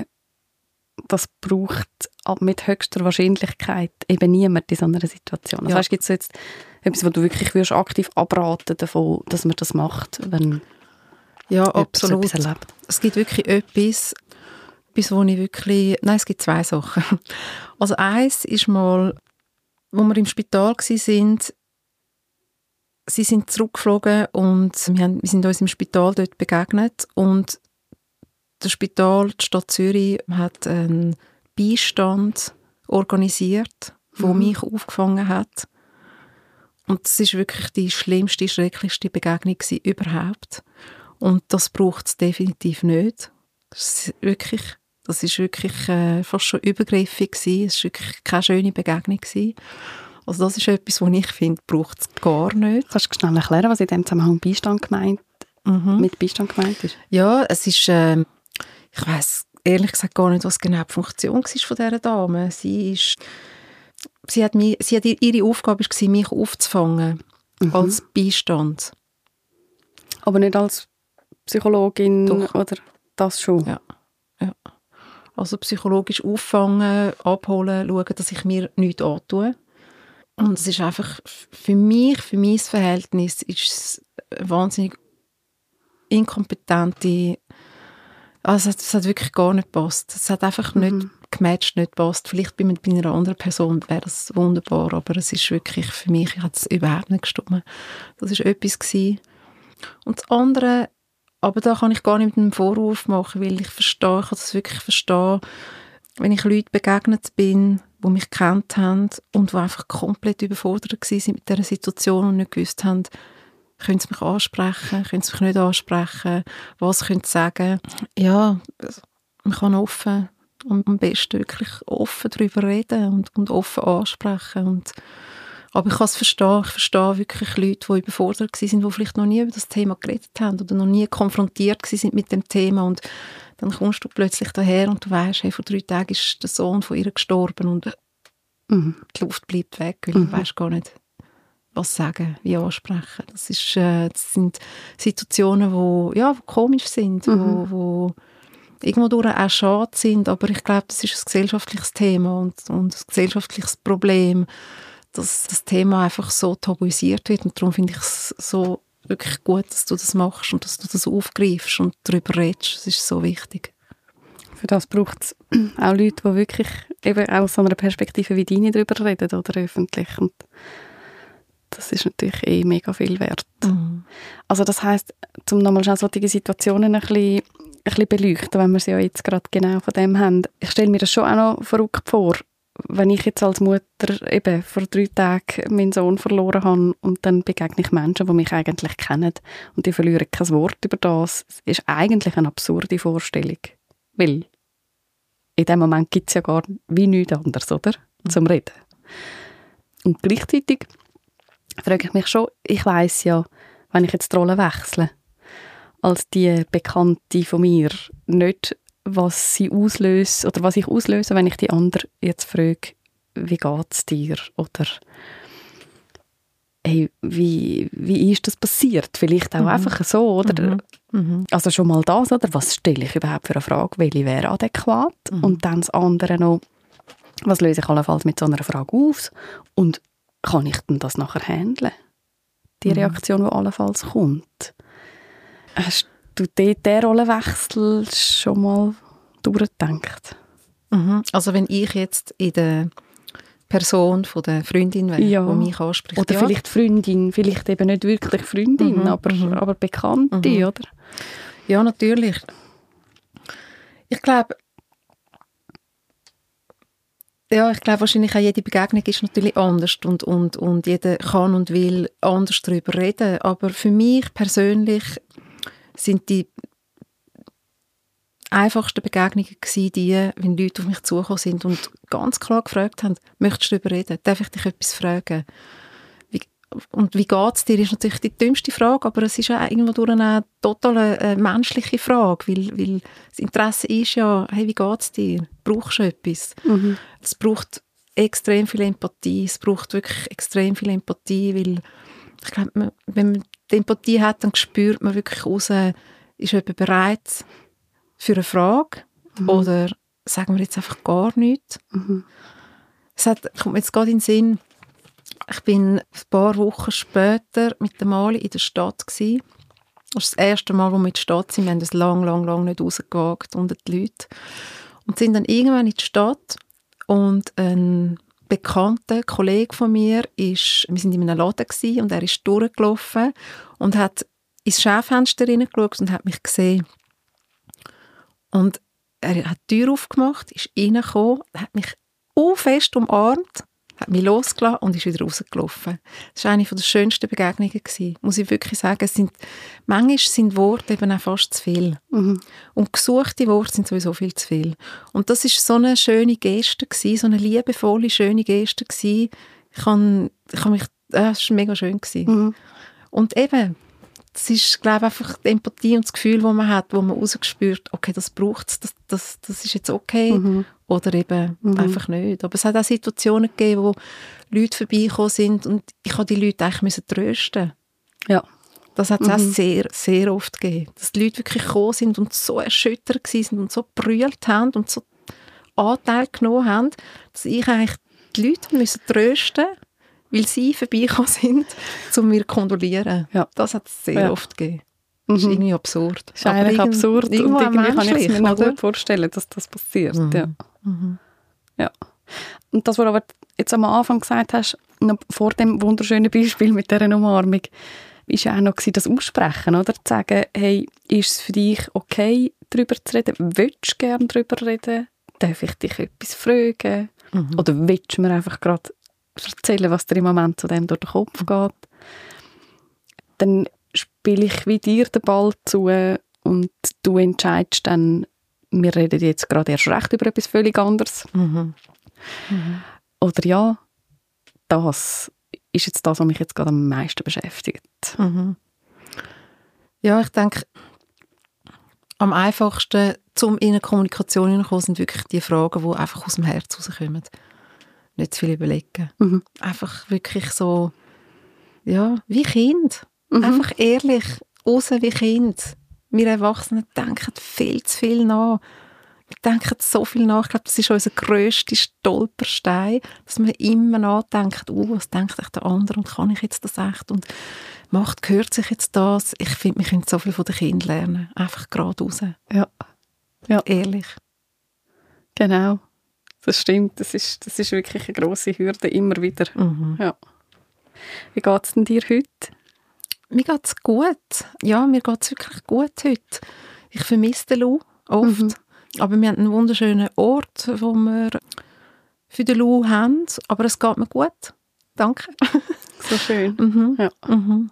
A: das braucht mit höchster Wahrscheinlichkeit eben niemand in so einer Situation? Also ja. Weißt, gibt es jetzt etwas, wo du wirklich würdest aktiv abraten davon, dass man das macht, wenn
C: ja, absolut. So etwas erlebt? Es gibt wirklich etwas, etwas, wo ich wirklich... Nein, es gibt zwei Sachen. Also eins ist mal, wo wir im Spital waren, sie sind zurückgeflogen und wir, haben, wir sind uns im Spital dort begegnet und das Spital, die Stadt Zürich, hat einen Beistand organisiert, der mhm. mich aufgefangen hat. Und das war wirklich die schlimmste, schrecklichste Begegnung überhaupt. Und das braucht es definitiv nicht. Das ist wirklich, das ist wirklich äh, fast schon übergriffig gewesen. Es war wirklich keine schöne Begegnung gewesen. Also das ist etwas, was ich finde, braucht es gar nicht.
A: Kannst du schnell erklären, was in dem Zusammenhang Beistand gemeint, mhm. mit Beistand gemeint ist?
C: Ja, es ist... Äh, Ich weiss ehrlich gesagt gar nicht, was genau die Funktion war von dieser Dame. Sie, ist, sie, hat mich, sie hat ihre Aufgabe war, mich aufzufangen, mhm. als Beistand.
A: Aber nicht als Psychologin? Doch. Oder das schon?
C: Ja. ja. Also psychologisch auffangen, abholen, schauen, dass ich mir nichts antue. Und es ist einfach, für mich, für mein Verhältnis, ist es eine wahnsinnig inkompetente... Also es hat wirklich gar nicht gepasst. Es hat einfach mhm. nicht gematcht, nicht gepasst. Vielleicht bei, bei einer anderen Person wäre das wunderbar, aber es ist wirklich, für mich hat es überhaupt nicht gestimmt. Das war etwas gewesen. Und das andere, aber da kann ich gar nicht einen Vorwurf machen, weil ich verstehe, ich kann das wirklich verstehen, wenn ich Leuten begegnet bin, die mich gekannt haben und die einfach komplett überfordert waren mit dieser Situation und nicht gewusst haben, können sie mich ansprechen, können sie mich nicht ansprechen, was können sie sagen. Ja, man kann offen, und am besten wirklich offen darüber reden und, und offen ansprechen. Und, aber ich kann es verstehen, ich verstehe wirklich Leute, die überfordert waren, die vielleicht noch nie über das Thema geredet haben oder noch nie konfrontiert waren mit dem Thema. Und dann kommst du plötzlich daher und du weisst, hey, vor drei Tagen ist der Sohn von ihr gestorben und mhm. die Luft bleibt weg, weil mhm. du weisst gar nicht, was sagen, wie ansprechen. Das, ist, äh, das sind Situationen, die ja, komisch sind, mhm. wo, wo irgendwo durch auch schade sind, aber ich glaube, das ist ein gesellschaftliches Thema und, und ein gesellschaftliches Problem, dass das Thema einfach so tabuisiert wird und darum finde ich es so wirklich gut, dass du das machst und dass du das aufgreifst und darüber redest. Das ist so wichtig.
A: Für das braucht es auch Leute, die wirklich eben aus so einer Perspektive wie deine darüber reden oder öffentlich. Und das ist natürlich eh mega viel wert. Mhm. Also das heisst, um nochmal schnell solche Situationen ein bisschen, ein bisschen beleuchten, wenn wir sie ja jetzt gerade genau von dem haben. Ich stelle mir das schon auch noch verrückt vor, wenn ich jetzt als Mutter eben vor drei Tagen meinen Sohn verloren habe und dann begegne ich Menschen, die mich eigentlich kennen und die verlieren kein Wort über das. Das ist eigentlich eine absurde Vorstellung. Weil in dem Moment gibt es ja gar wie nichts anderes, oder? Zum Reden. Und gleichzeitig frage ich mich schon, ich weiss ja, wenn ich jetzt die Rolle wechsle, als die Bekannte von mir, nicht, was sie auslöst oder was ich auslöse, wenn ich die andere jetzt frage, wie geht es dir? Oder hey, wie, wie ist das passiert? Vielleicht auch mhm. einfach so, oder? Mhm. Also schon mal das, oder? Was stelle ich überhaupt für eine Frage? Welche wäre adäquat? Mhm. Und dann das andere noch, was löse ich allenfalls mit so einer Frage auf? Und kann ich denn das nachher handeln? Die Reaktion, die allenfalls kommt. Hast du dort den Rollenwechsel schon mal durchgedacht?
C: Mhm. Also wenn ich jetzt in der Person von der Freundin wäre,
A: ja.
C: die mich anspricht.
A: Oder
C: ja.
A: vielleicht Freundin, vielleicht eben nicht wirklich Freundin, mhm. aber, mhm. aber Bekannte, mhm. oder?
C: Ja, natürlich. Ich glaube, ja, ich glaube wahrscheinlich auch jede Begegnung ist natürlich anders und, und, und jeder kann und will anders darüber reden. Aber für mich persönlich sind die einfachsten Begegnungen gewesen, die, wenn Leute auf mich zugekommen sind und ganz klar gefragt haben, möchtest du darüber reden? Darf ich dich etwas fragen? Wie, und wie geht es dir, ist natürlich die dümmste Frage, aber es ist auch irgendwo durch eine total äh, menschliche Frage, weil, weil das Interesse ist ja, hey, wie geht es dir? Brauchst du etwas? Mhm. Es braucht extrem viel Empathie, es braucht wirklich extrem viel Empathie, weil ich glaube, wenn man die Empathie hat, dann spürt man wirklich raus, ist jemand bereit für eine Frage mhm. oder sagen wir jetzt einfach gar nichts. Mhm. Es hat, kommt mir jetzt gerade in den Sinn, ich bin ein paar Wochen später mit der Mali in der Stadt gewesen. Das ist das erste Mal, wo wir in der Stadt sind. Wir haben das lang, lang, lang nicht rausgewagt unter die Leute. Und sind dann irgendwann in die Stadt und ein bekannter Kollege von mir ist, wir sind in einem Laden gewesen, und er ist durchgelaufen und hat ins Schaufenster hineingeschaut und hat mich gesehen. Und er hat die Tür aufgemacht, ist reingekommen, hat mich so fest umarmt, hat mich losgelassen und ist wieder rausgelaufen. Das war eine der schönsten Begegnungen gewesen, muss ich wirklich sagen. Es sind, manchmal sind Worte eben auch fast zu viel. Mhm. Und gesuchte Worte sind sowieso viel zu viel. Und das war so eine schöne Geste gewesen, so eine liebevolle, schöne Geste gewesen. Ich kann, ich kann mich, äh, das war mega schön gewesen. Mhm. Und eben, das ist, glaube ich, einfach die Empathie und das Gefühl, das man hat, wo man rausgespürt, okay, das braucht es, das, das, das ist jetzt okay. Mhm. Oder eben mhm. einfach nicht. Aber es hat auch Situationen gegeben, wo Leute vorbeigekommen sind und ich habe die Leute eigentlich müssen trösten.
A: Ja.
C: Das hat es
A: mhm.
C: auch sehr, sehr oft gegeben. Dass die Leute wirklich gekommen sind und so erschüttert waren und so gebrüllt haben und so Anteil genommen haben, dass ich eigentlich die Leute müssen trösten musste, weil sie vorbeigekommen sind, um mir zu kondolieren. Ja. Das hat es sehr ja. oft gegeben. Das ist mhm. irgendwie absurd.
A: Das ist eigentlich irgend, absurd und irgendwie kann ich mir noch gut vorstellen, dass das passiert. Mhm. Ja. Mhm. Ja. Und das, was du aber jetzt am Anfang gesagt hast, noch vor dem wunderschönen Beispiel mit dieser Umarmung, ist ja auch noch das Aussprechen, oder? Zu sagen, hey, ist es für dich okay, darüber zu reden? Willst du gerne darüber reden? Darf ich dich etwas fragen? Mhm. Oder willst du mir einfach gerade erzählen, was dir im Moment zu dem durch den Kopf geht? Dann spiele ich wie dir den Ball zu und du entscheidest dann, wir reden jetzt gerade erst recht über etwas völlig anderes. Mhm. Mhm. Oder ja, das ist jetzt das, was mich jetzt gerade am meisten beschäftigt.
C: Mhm. Ja, ich denke, am einfachsten, um in eine Kommunikation hineinzukommen, sind wirklich die Fragen, die einfach aus dem Herz rauskommen. Nicht zu viel überlegen. Mhm. Einfach wirklich so, ja, wie Kind. Mhm. Einfach ehrlich, raus wie Kind. Wir Erwachsenen denken viel zu viel nach. Wir denken so viel nach. Ich glaube, das ist unser grösster Stolperstein, dass wir immer nachdenken, oh, was denkt echt der andere und kann ich jetzt das echt und macht, gehört sich jetzt das? Ich finde, wir können so viel von den Kindern lernen. Einfach gerade raus.
A: Ja. Ja.
C: Ehrlich.
A: Genau. Das stimmt. Das ist, das ist wirklich eine grosse Hürde, immer wieder. Mhm. Ja. Wie geht es denn dir heute?
C: Mir geht es gut. Ja, mir geht es wirklich gut heute. Ich vermisse den Lou oft. Mhm. Aber wir haben einen wunderschönen Ort, wo wir für den Lou haben. Aber es geht mir gut. Danke.
A: So schön.
C: Mhm.
A: Ja. Mhm.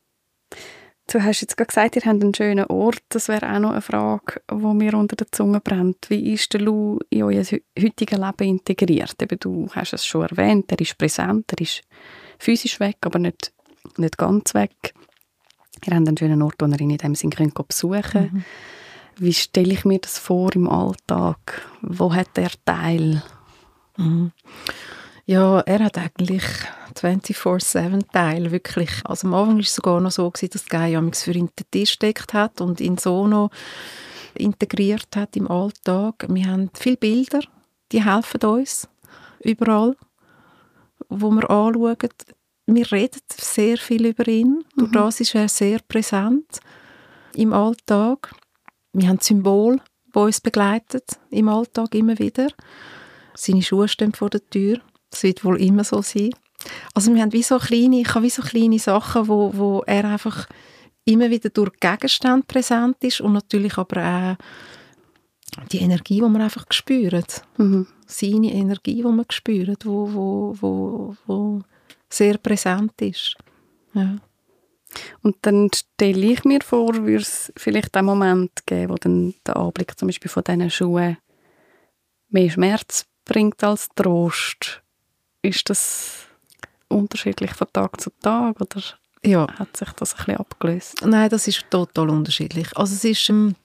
A: Du hast jetzt gerade gesagt, ihr habt einen schönen Ort. Das wäre auch noch eine Frage, die mir unter der Zunge brennt. Wie ist der Lou in euer heutiges Leben integriert? Eben, du hast es schon erwähnt, er ist präsent, er ist physisch weg, aber nicht, nicht ganz weg. Ihr habt einen schönen Ort, wo ihr ihn in dem Sinn besuchen könnt. Mhm. Wie stelle ich mir das vor im Alltag? Wo hat er Teil?
C: Mhm. Ja, er hat eigentlich vierundzwanzig sieben Teil, wirklich. Also am Anfang war es sogar noch so, dass Guy für ihn den Tisch gesteckt hat und ihn so noch integriert hat im Alltag. Wir haben viele Bilder, die helfen uns überall, wo wir anschauen. Wir reden sehr viel über ihn. Mhm. Durch das ist er sehr präsent im Alltag. Wir haben Symbole, die uns begleiten im Alltag immer wieder. Seine Schuhe stehen vor der Tür. Das wird wohl immer so sein. Also wir haben wie so kleine, ich habe wie so kleine Sachen, wo, wo er einfach immer wieder durch Gegenstände präsent ist und natürlich aber auch die Energie, die man einfach spürt. Mhm. Seine Energie, die man spürt, wo, wo, wo, wo sehr präsent ist. Ja.
A: Und dann stelle ich mir vor, würde es vielleicht einen Moment geben, wo dann der Anblick zum Beispiel von diesen Schuhen mehr Schmerz bringt als Trost. Ist das unterschiedlich von Tag zu Tag oder ja. Hat sich das ein bisschen abgelöst?
C: Nein, das ist total unterschiedlich. Also es ist ähm,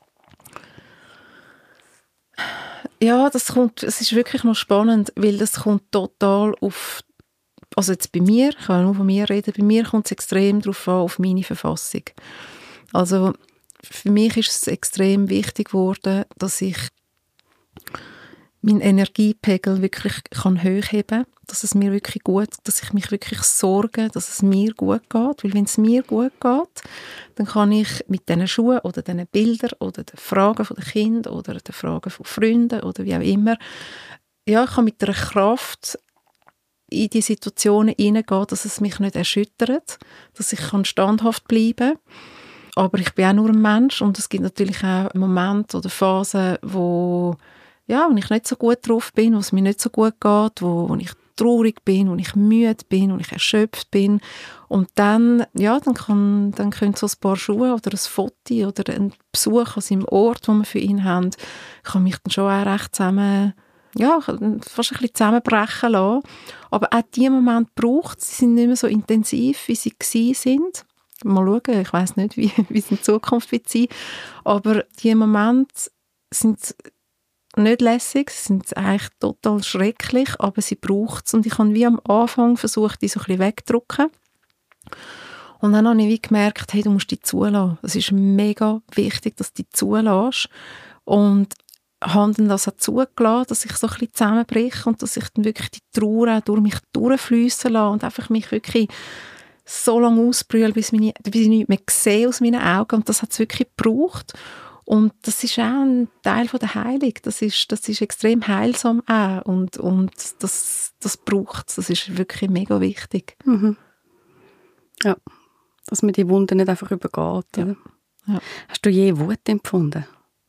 C: ja, das kommt, es ist wirklich noch spannend, weil das kommt total auf, also jetzt bei mir, ich kann nur von mir reden, bei mir kommt es extrem darauf an, auf meine Verfassung. Also für mich ist es extrem wichtig geworden, dass ich meinen Energiepegel wirklich kann hochheben kann, dass es mir wirklich gut, dass ich mich wirklich sorge, dass es mir gut geht, weil wenn es mir gut geht, dann kann ich mit diesen Schuhen oder diesen Bildern oder den Fragen von den Kindern oder den Fragen von Freunden oder wie auch immer, ja, ich kann mit einer Kraft in die Situationen hineingehen, dass es mich nicht erschüttert, dass ich kann standhaft bleiben kann. Aber ich bin auch nur ein Mensch und es gibt natürlich auch Momente oder Phasen, wo ja, wenn ich nicht so gut drauf bin, wo es mir nicht so gut geht, wo, wo ich traurig bin, wo ich müde bin, wo ich erschöpft bin. Und dann, ja, dann, kann, dann können so ein paar Schuhe oder ein Foto oder ein Besuch an seinem Ort, den wir für ihn haben, kann mich dann schon auch recht zusammen, ja, fast ein bisschen zusammenbrechen lassen. Aber auch diese Momente braucht es, sie sind nicht mehr so intensiv, wie sie gewesen sind. Mal schauen, ich weiss nicht, wie, wie es in Zukunft wird sein. Aber diese Momente sind nicht lässig, sie sind eigentlich total schrecklich, aber sie braucht es. Und ich habe wie am Anfang versucht, die so ein bisschen wegzudrücken. Und dann habe ich wie gemerkt, hey, du musst die zulassen. Es ist mega wichtig, dass du die zulässt. Und habe dann das auch zugelassen, dass ich so ein bisschen zusammenbreche und dass ich dann wirklich die Trauer auch durch mich durchfliessen lasse und einfach mich wirklich so lange ausbrülle, bis, meine, bis ich nichts mehr sehe aus meinen Augen. Und das hat es wirklich gebraucht. Und das ist auch ein Teil von der Heilung. Das ist, das ist extrem heilsam auch. Und, und das, das braucht es. Das ist wirklich mega wichtig.
A: Mhm. Ja. Dass man die Wunden nicht einfach übergeht.
C: Ja.
A: Oder?
C: Ja.
A: Hast du je Wut empfunden?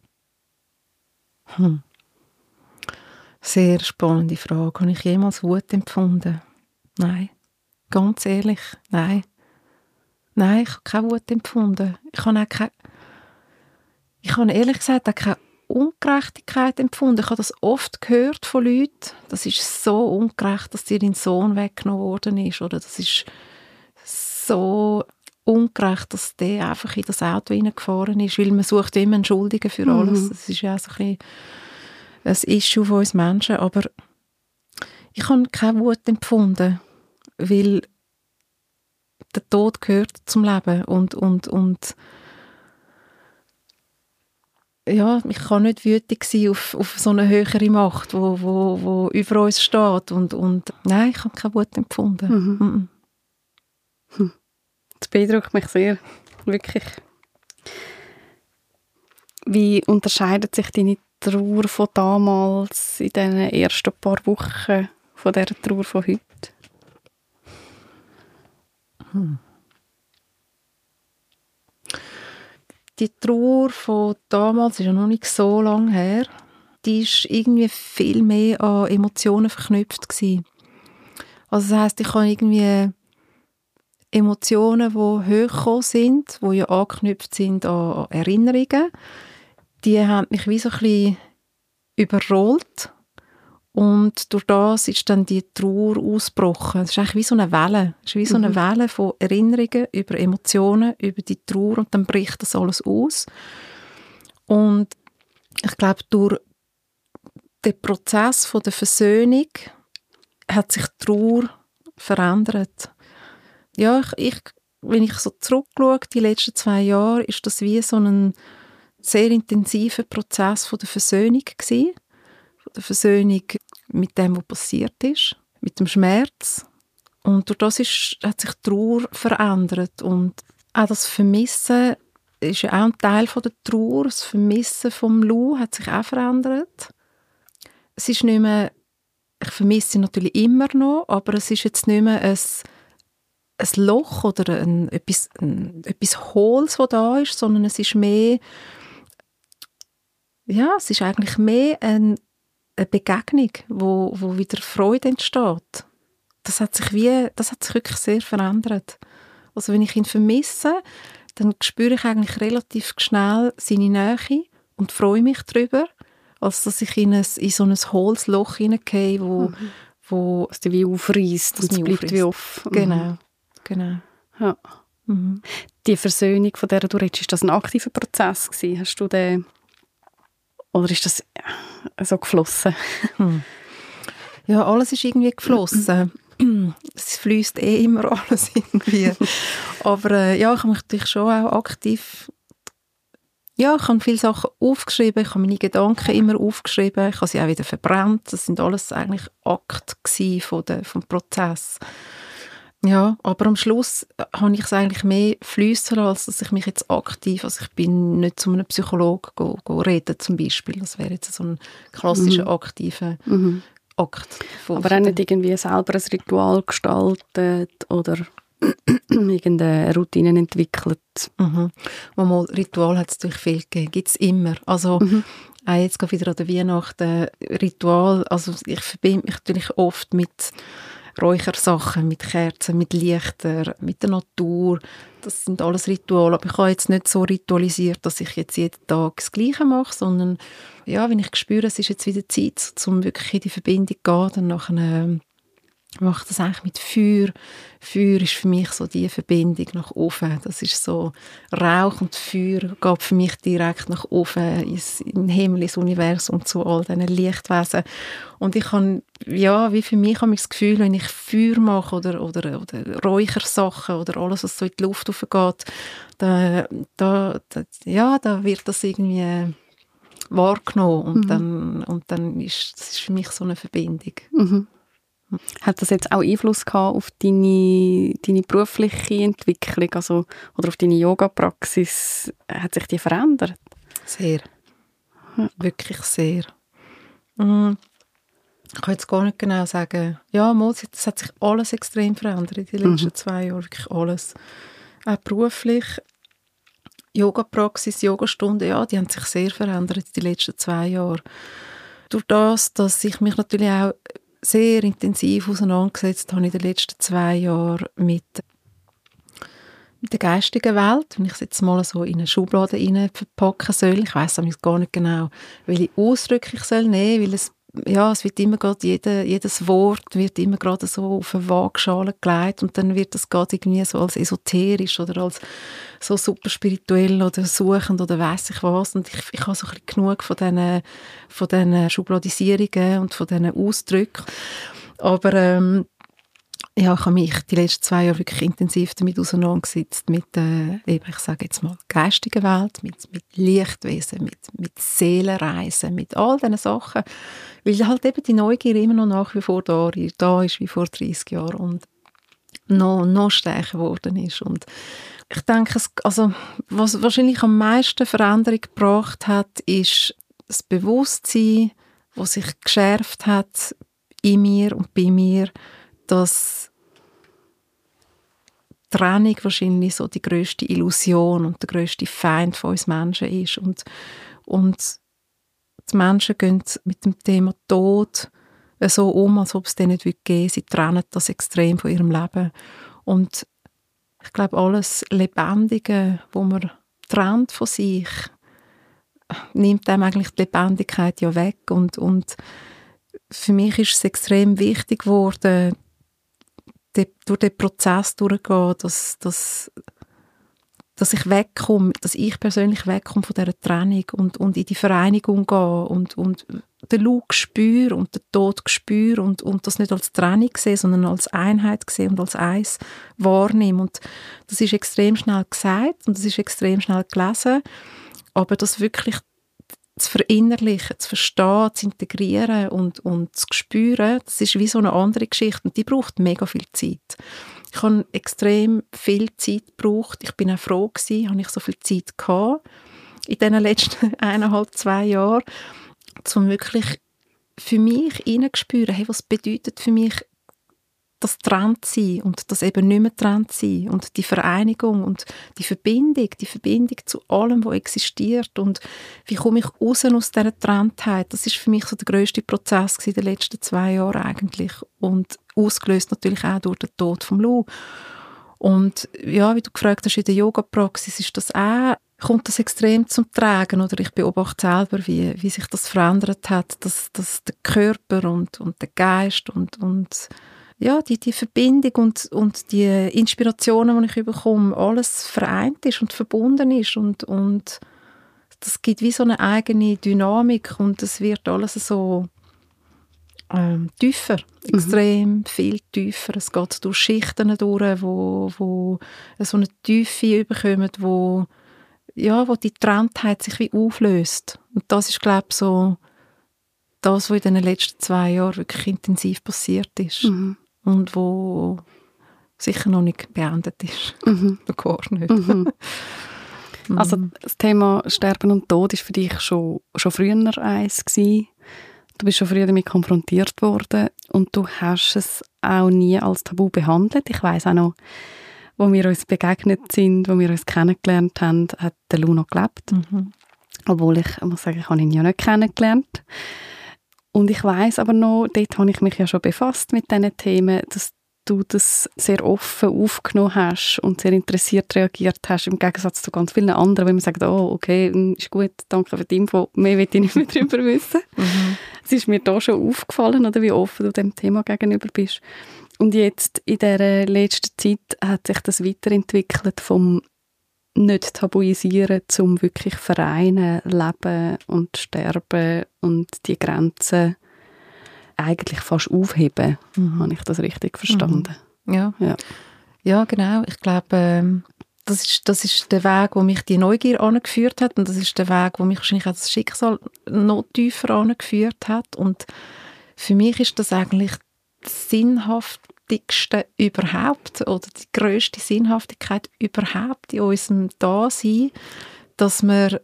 C: Hm. Sehr spannende Frage. Habe ich jemals Wut empfunden? Nein. Ganz ehrlich, nein. Nein, ich habe keine Wut empfunden. Ich habe auch keine, ich habe ehrlich gesagt auch keine Ungerechtigkeit empfunden. Ich habe das oft gehört von Leuten. Das ist so ungerecht, dass dir dein Sohn weggenommen worden ist. Oder das ist so ungerecht, dass der einfach in das Auto reingefahren ist. Weil man sucht immer einen Schuldigen für alles. Mhm. Das ist ja auch so ein bisschen ein Issue von uns Menschen. Aber ich habe keine Wut empfunden, weil der Tod gehört zum Leben. Und, und, und ja, ich kann nicht wütig sein auf, auf so eine höhere Macht, die wo, wo, wo über uns steht. Und, und nein, ich habe keine Wut empfunden.
A: Mhm. Mhm. Hm. Das beeindruckt mich sehr. Wirklich. Wie unterscheidet sich deine Trauer von damals in den ersten paar Wochen von dieser Trauer von heute?
C: Hm. Die Trauer von damals ist ja noch nicht so lange her. Die war irgendwie viel mehr an Emotionen verknüpft gewesen. Also das heisst, ich habe irgendwie Emotionen, die hochgekommen sind, die ja angeknüpft sind an Erinnerungen, die haben mich wie so ein bisschen überrollt. Und durch das ist dann die Trauer ausgebrochen. Es ist eigentlich wie so eine Welle. Es ist wie so eine mhm. Welle von Erinnerungen über Emotionen, über die Trauer und dann bricht das alles aus. Und ich glaube, durch den Prozess von der Versöhnung hat sich die Trauer verändert. Ja, ich, ich, wenn ich so zurückschaue, die letzten zwei Jahre, ist das wie so ein sehr intensiver Prozess von der Versöhnung gewesen. Von der Versöhnung mit dem, was passiert ist, mit dem Schmerz. Und durch das ist, hat sich die Trauer verändert. Und auch das Vermissen ist ja auch ein Teil von der Trauer. Das Vermissen vom Lou hat sich auch verändert. Es ist nicht mehr, ich vermisse natürlich immer noch, aber es ist jetzt nicht mehr ein, ein Loch oder ein, etwas, ein, etwas Hohles, das da ist, sondern es ist mehr, ja, es ist eigentlich mehr ein eine Begegnung, wo, wo wieder Freude entsteht. Das hat sich wie, das hat sich wirklich sehr verändert. Also wenn ich ihn vermisse, dann spüre ich eigentlich relativ schnell seine Nähe und freue mich darüber, als dass ich in, ein, in so ein hohles Loch hineingehe, wo, mhm. wo
A: es dich wie aufreisst und es bleibt aufreisst. Wie offen.
C: Genau, mhm. genau.
A: Ja. Mhm. Die Versöhnung, von der du redest, ist das ein aktiver Prozess gewesen? Hast du den Oder ist das so geflossen?
C: Hm. Ja, alles ist irgendwie geflossen. Es fließt eh immer alles irgendwie. Aber äh, ja, ich habe mich natürlich schon auch aktiv... Ja, ich habe viele Sachen aufgeschrieben, ich habe meine Gedanken immer aufgeschrieben, ich habe sie auch wieder verbrannt. Das sind alles eigentlich Akte von der, vom Prozess. Ja, aber am Schluss habe ich es eigentlich mehr fliessen lassen, als dass ich mich jetzt aktiv, also ich bin nicht zu einem Psychologen go, go reden zum Beispiel, das wäre jetzt so ein klassischer mhm. aktiver mhm. Akt.
A: Aber auch nicht irgendwie selber ein Ritual gestaltet oder irgendeine Routine entwickelt.
C: Mhm. Mal Ritual hat es natürlich viel gegeben, gibt es immer. Also mhm. auch jetzt gerade wieder an der Weihnachten Ritual, also ich verbinde mich natürlich oft mit Räuchersachen, mit Kerzen, mit Lichtern, mit der Natur. Das sind alles Rituale. Aber ich habe jetzt nicht so ritualisiert, dass ich jetzt jeden Tag das Gleiche mache, sondern ja, wenn ich spüre, es ist jetzt wieder Zeit, um wirklich in die Verbindung zu gehen, dann nachher mache ich das eigentlich mit Feuer. Feuer ist für mich so die Verbindung nach oben. Das ist so Rauch und Feuer geht für mich direkt nach oben ins in Himmel, ins Universum, zu all diesen Lichtwesen. Und ich habe, ja, wie für mich habe ich das Gefühl, wenn ich Feuer mache oder, oder, oder Räuchersachen oder alles, was so in die Luft raufgeht, da, da, da, ja, da wird das irgendwie wahrgenommen. Und, mhm. dann, und dann ist das ist für mich so eine Verbindung.
A: Mhm. Hat das jetzt auch Einfluss gehabt auf deine, deine berufliche Entwicklung, also, oder auf deine Yoga-Praxis? Hat sich die verändert?
C: Sehr. Ja. Wirklich sehr. Mm. Ich kann jetzt gar nicht genau sagen, ja, es hat sich alles extrem verändert in den letzten mhm. zwei Jahren, wirklich alles. auch beruflich. Yoga-Praxis, Yogastunden, ja, die haben sich sehr verändert in den letzten zwei Jahren. Durch das, dass ich mich natürlich auch sehr intensiv auseinandergesetzt habe in den letzten zwei Jahren mit, mit der geistigen Welt, wenn ich es jetzt mal so in eine Schublade rein verpacken soll. Ich weiss gar nicht genau, welche Ausdrücke ich soll nehmen, weil es, ja, es wird immer gerade, jede, jedes Wort wird immer gerade so auf eine Waagschale gelegt und dann wird das gerade irgendwie so als esoterisch oder als so super spirituell oder suchend oder weiss ich was. Und ich, ich habe so ein bisschen genug von diesen, von diesen Schubladisierungen und von diesen Ausdrücken. Aber ähm, ja, ich habe mich die letzten zwei Jahre wirklich intensiv damit auseinandergesetzt, mit, äh, eben, ich sage jetzt mal, geistiger Welt, mit, mit Lichtwesen, mit, mit Seelenreisen, mit all diesen Sachen. Weil halt eben die Neugier immer noch nach wie vor da, da ist wie vor dreissig Jahren und noch, noch stärker geworden ist. Und ich denke, es, also, was wahrscheinlich am meisten Veränderung gebracht hat, ist das Bewusstsein, das sich geschärft hat in mir und bei mir, dass Trennung wahrscheinlich so die grösste Illusion und der grösste Feind von uns Menschen ist. Und, und die Menschen gehen mit dem Thema Tod so um, als ob es denen nicht geben würde. Sie trennen das extrem von ihrem Leben. Und ich glaube, alles Lebendige, wo man trennt von sich, nimmt einem eigentlich die Lebendigkeit ja weg. Und, und für mich ist es extrem wichtig geworden, de, durch den Prozess durchzugehen, dass, dass, dass ich wegkomme, dass ich persönlich wegkomme von dieser Trennung und, und in die Vereinigung gehe und, und den Lug spüre und den Tod spüre und, und das nicht als Trennung sehe, sondern als Einheit sehe und als eins wahrnehme. Und das ist extrem schnell gesagt und das ist extrem schnell gelesen, aber das wirklich zu verinnerlichen, zu verstehen, zu integrieren und, und zu spüren, das ist wie so eine andere Geschichte und die braucht mega viel Zeit. Ich habe extrem viel Zeit gebraucht. Ich bin auch froh gewesen, habe ich so viel Zeit gehabt in diesen letzten eineinhalb, zwei Jahren, um wirklich für mich hineinzuspüren, hey, was bedeutet für mich das Trenntsein und das eben nicht mehr Trenntsein und die Vereinigung und die Verbindung, die Verbindung zu allem, was existiert und wie komme ich raus aus dieser Trenntheit, das ist für mich so der grösste Prozess in den letzten zwei Jahren eigentlich und ausgelöst natürlich auch durch den Tod von Lou. Und ja, wie du gefragt hast, in der Yoga-Praxis ist das auch, kommt das extrem zum Tragen oder ich beobachte selber, wie, wie sich das verändert hat, dass, dass der Körper und, und der Geist und, und ja, die, die Verbindung und, und die Inspirationen, die ich bekomme, alles vereint ist und verbunden ist und, und das gibt wie so eine eigene Dynamik und es wird alles so ähm, tiefer, extrem mhm. viel tiefer. Es geht durch Schichten durch, wo, wo so eine Tiefe überkommen, wo, ja, wo die Trenntheit sich wie auflöst. Und das ist, glaube ich, so das, was in den letzten zwei Jahren wirklich intensiv passiert ist. Mhm. Und wo sicher noch nicht beendet ist. Mhm. Gar nicht.
A: Mhm. Also das Thema Sterben und Tod war für dich schon, schon früher eins gewesen. Du bist schon früher damit konfrontiert worden und du hast es auch nie als Tabu behandelt. Ich weiss auch noch, wo wir uns begegnet sind, wo wir uns kennengelernt haben, hat der Lou noch gelebt. Mhm. Obwohl ich, ich muss sagen, ich habe ihn ja nicht kennengelernt. Und ich weiss aber noch, dort habe ich mich ja schon befasst mit diesen Themen, dass du das sehr offen aufgenommen hast und sehr interessiert reagiert hast, im Gegensatz zu ganz vielen anderen, wo man sagt, oh, okay, ist gut, danke für die Info, mehr will ich nicht mehr darüber wissen. Mhm. Es ist mir da schon aufgefallen, oder, wie offen du dem Thema gegenüber bist. Und jetzt, in dieser letzten Zeit, hat sich das weiterentwickelt vom nicht tabuisieren, zum wirklich vereinen, leben und sterben und die Grenzen eigentlich fast aufheben. Mhm. Habe ich das richtig verstanden?
C: Mhm. Ja. Ja. Ja, genau. Ich glaube, das ist, das ist der Weg, wo mich die Neugier angeführt hat und das ist der Weg, wo mich wahrscheinlich auch das Schicksal noch tiefer angeführt hat. Und für mich ist das eigentlich das Sinnhaftigste überhaupt oder die grösste Sinnhaftigkeit überhaupt in unserem Dasein, dass wir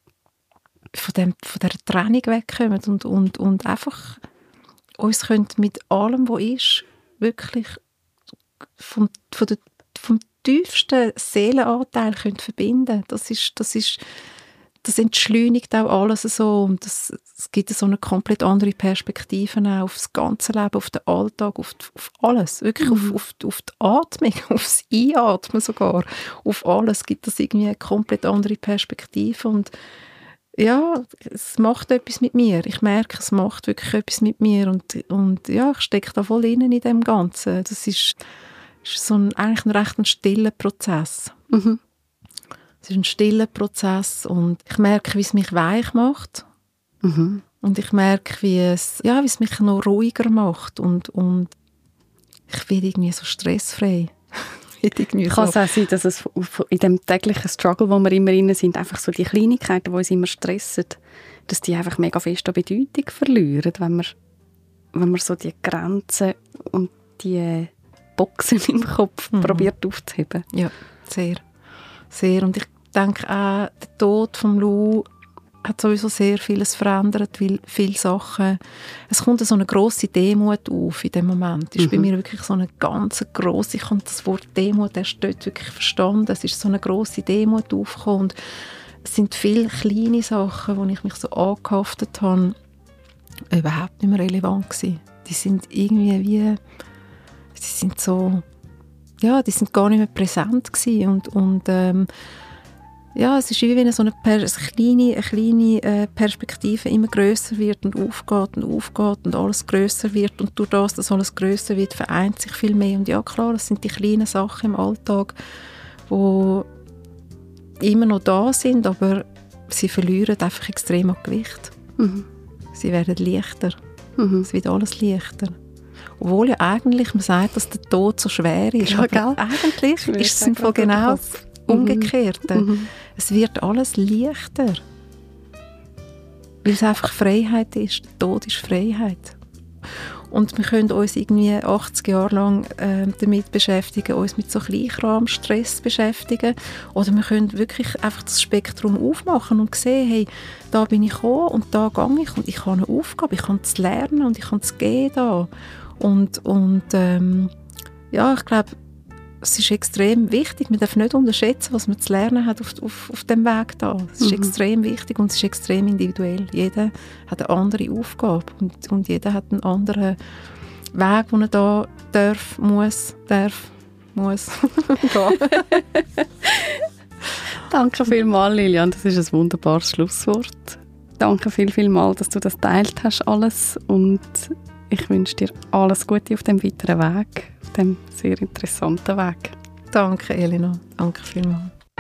C: von, dem, von dieser Trennung wegkommen und, und, und einfach uns können mit allem, was ist, wirklich vom, von der, vom tiefsten Seelenanteil können verbinden. Das ist, das ist, das entschleunigt auch alles so und das, es gibt so eine komplett andere Perspektive auch auf das ganze Leben, auf den Alltag, auf, auf alles, wirklich mhm. auf, auf, auf die Atmung, aufs Einatmen sogar, auf alles gibt es irgendwie eine komplett andere Perspektive und ja, es macht etwas mit mir. Ich merke, es macht wirklich etwas mit mir und, und ja, ich stecke da voll innen in dem Ganzen. Das ist, ist so ein, eigentlich ein recht ein stiller Prozess. Mhm. Es ist ein stiller Prozess und ich merke, wie es mich weich macht. Mhm. Und ich merke, wie es, ja, wie es mich noch ruhiger macht und, und ich werde irgendwie so stressfrei.
A: Kann es auch sein, dass es in dem täglichen Struggle, wo wir immer drin sind, einfach so die Kleinigkeiten, die uns immer stressen, dass die einfach mega fest an Bedeutung verlieren, wenn man, wenn man so die Grenzen und die Boxen im Kopf mhm. probiert aufzuheben.
C: Ja, sehr. Sehr. Und ich denke auch, der Tod von Lou hat sowieso sehr vieles verändert, weil viele Sachen, es kommt so eine grosse Demut auf in dem Moment. Es ist mhm. bei mir wirklich so eine ganz grosse, ich habe das Wort Demut erst dort wirklich verstanden, es ist so eine grosse Demut aufgekommen und es sind viele kleine Sachen, wo ich mich so angehaftet habe, überhaupt nicht mehr relevant gewesen. Die sind irgendwie wie, die sind so, ja, die sind gar nicht mehr präsent gewesen und, und ähm, ja, es ist wie wenn so eine, per- eine kleine, eine kleine äh, Perspektive immer grösser wird und aufgeht und aufgeht und alles grösser wird und durch das, dass alles grösser wird, vereint sich viel mehr. Und ja, klar, das sind die kleinen Sachen im Alltag, die immer noch da sind, aber sie verlieren einfach extrem an Gewicht. Mhm. Sie werden leichter. Mhm. Es wird alles leichter. Obwohl ja eigentlich, man sagt, dass der Tod so schwer ist, ja, aber eigentlich ist es im Fall genau das Umgekehrte. Mhm. Es wird alles leichter. Weil es einfach Freiheit ist. Der Tod ist Freiheit. Und wir können uns irgendwie achtzig Jahre lang äh, damit beschäftigen, uns mit so Kleinkram-Stress beschäftigen. Oder wir können wirklich einfach das Spektrum aufmachen und sehen, hey, da bin ich gekommen und da gehe ich und ich habe eine Aufgabe, ich kann es lernen und ich kann es gehen da. Und, und ähm, ja, ich glaube, es ist extrem wichtig. Man darf nicht unterschätzen, was man zu lernen hat auf, auf, auf dem Weg da. Es ist mhm. extrem wichtig und es ist extrem individuell. Jeder hat eine andere Aufgabe und, und jeder hat einen anderen Weg, den er da darf, muss, darf, muss gehen.
A: Danke vielmals, Lilian. Das ist ein wunderbares Schlusswort. Danke viel, viel mal, dass du das geteilt hast alles und ich wünsche dir alles Gute auf dem weiteren Weg, auf dem sehr interessanten Weg.
C: Danke, Elena. Danke vielmals.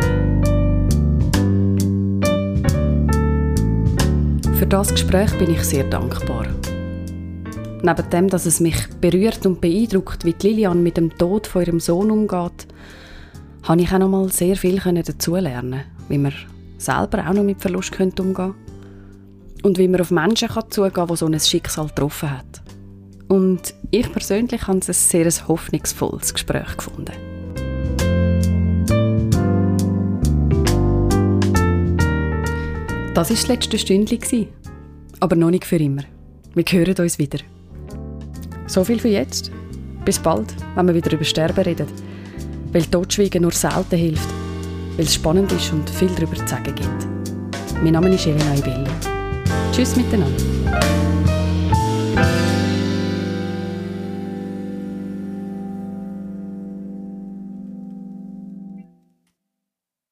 A: Für das Gespräch bin ich sehr dankbar. Neben dem, dass es mich berührt und beeindruckt, wie Lilian mit dem Tod von ihrem Sohn umgeht, habe ich auch noch mal sehr viel dazulernen, wie man selber auch noch mit Verlust umgehen kann und wie man auf Menschen zugehen kann, die so ein Schicksal getroffen hat. Und ich persönlich habe es ein sehr hoffnungsvolles Gespräch gefunden. Das war das letzte Stündchen, aber noch nicht für immer. Wir hören uns wieder. So viel für jetzt. Bis bald, wenn wir wieder über Sterben reden. Weil Totschweigen nur selten hilft. Weil es spannend ist und viel darüber zu sagen gibt. Mein Name ist Elena Ibelli. Tschüss miteinander.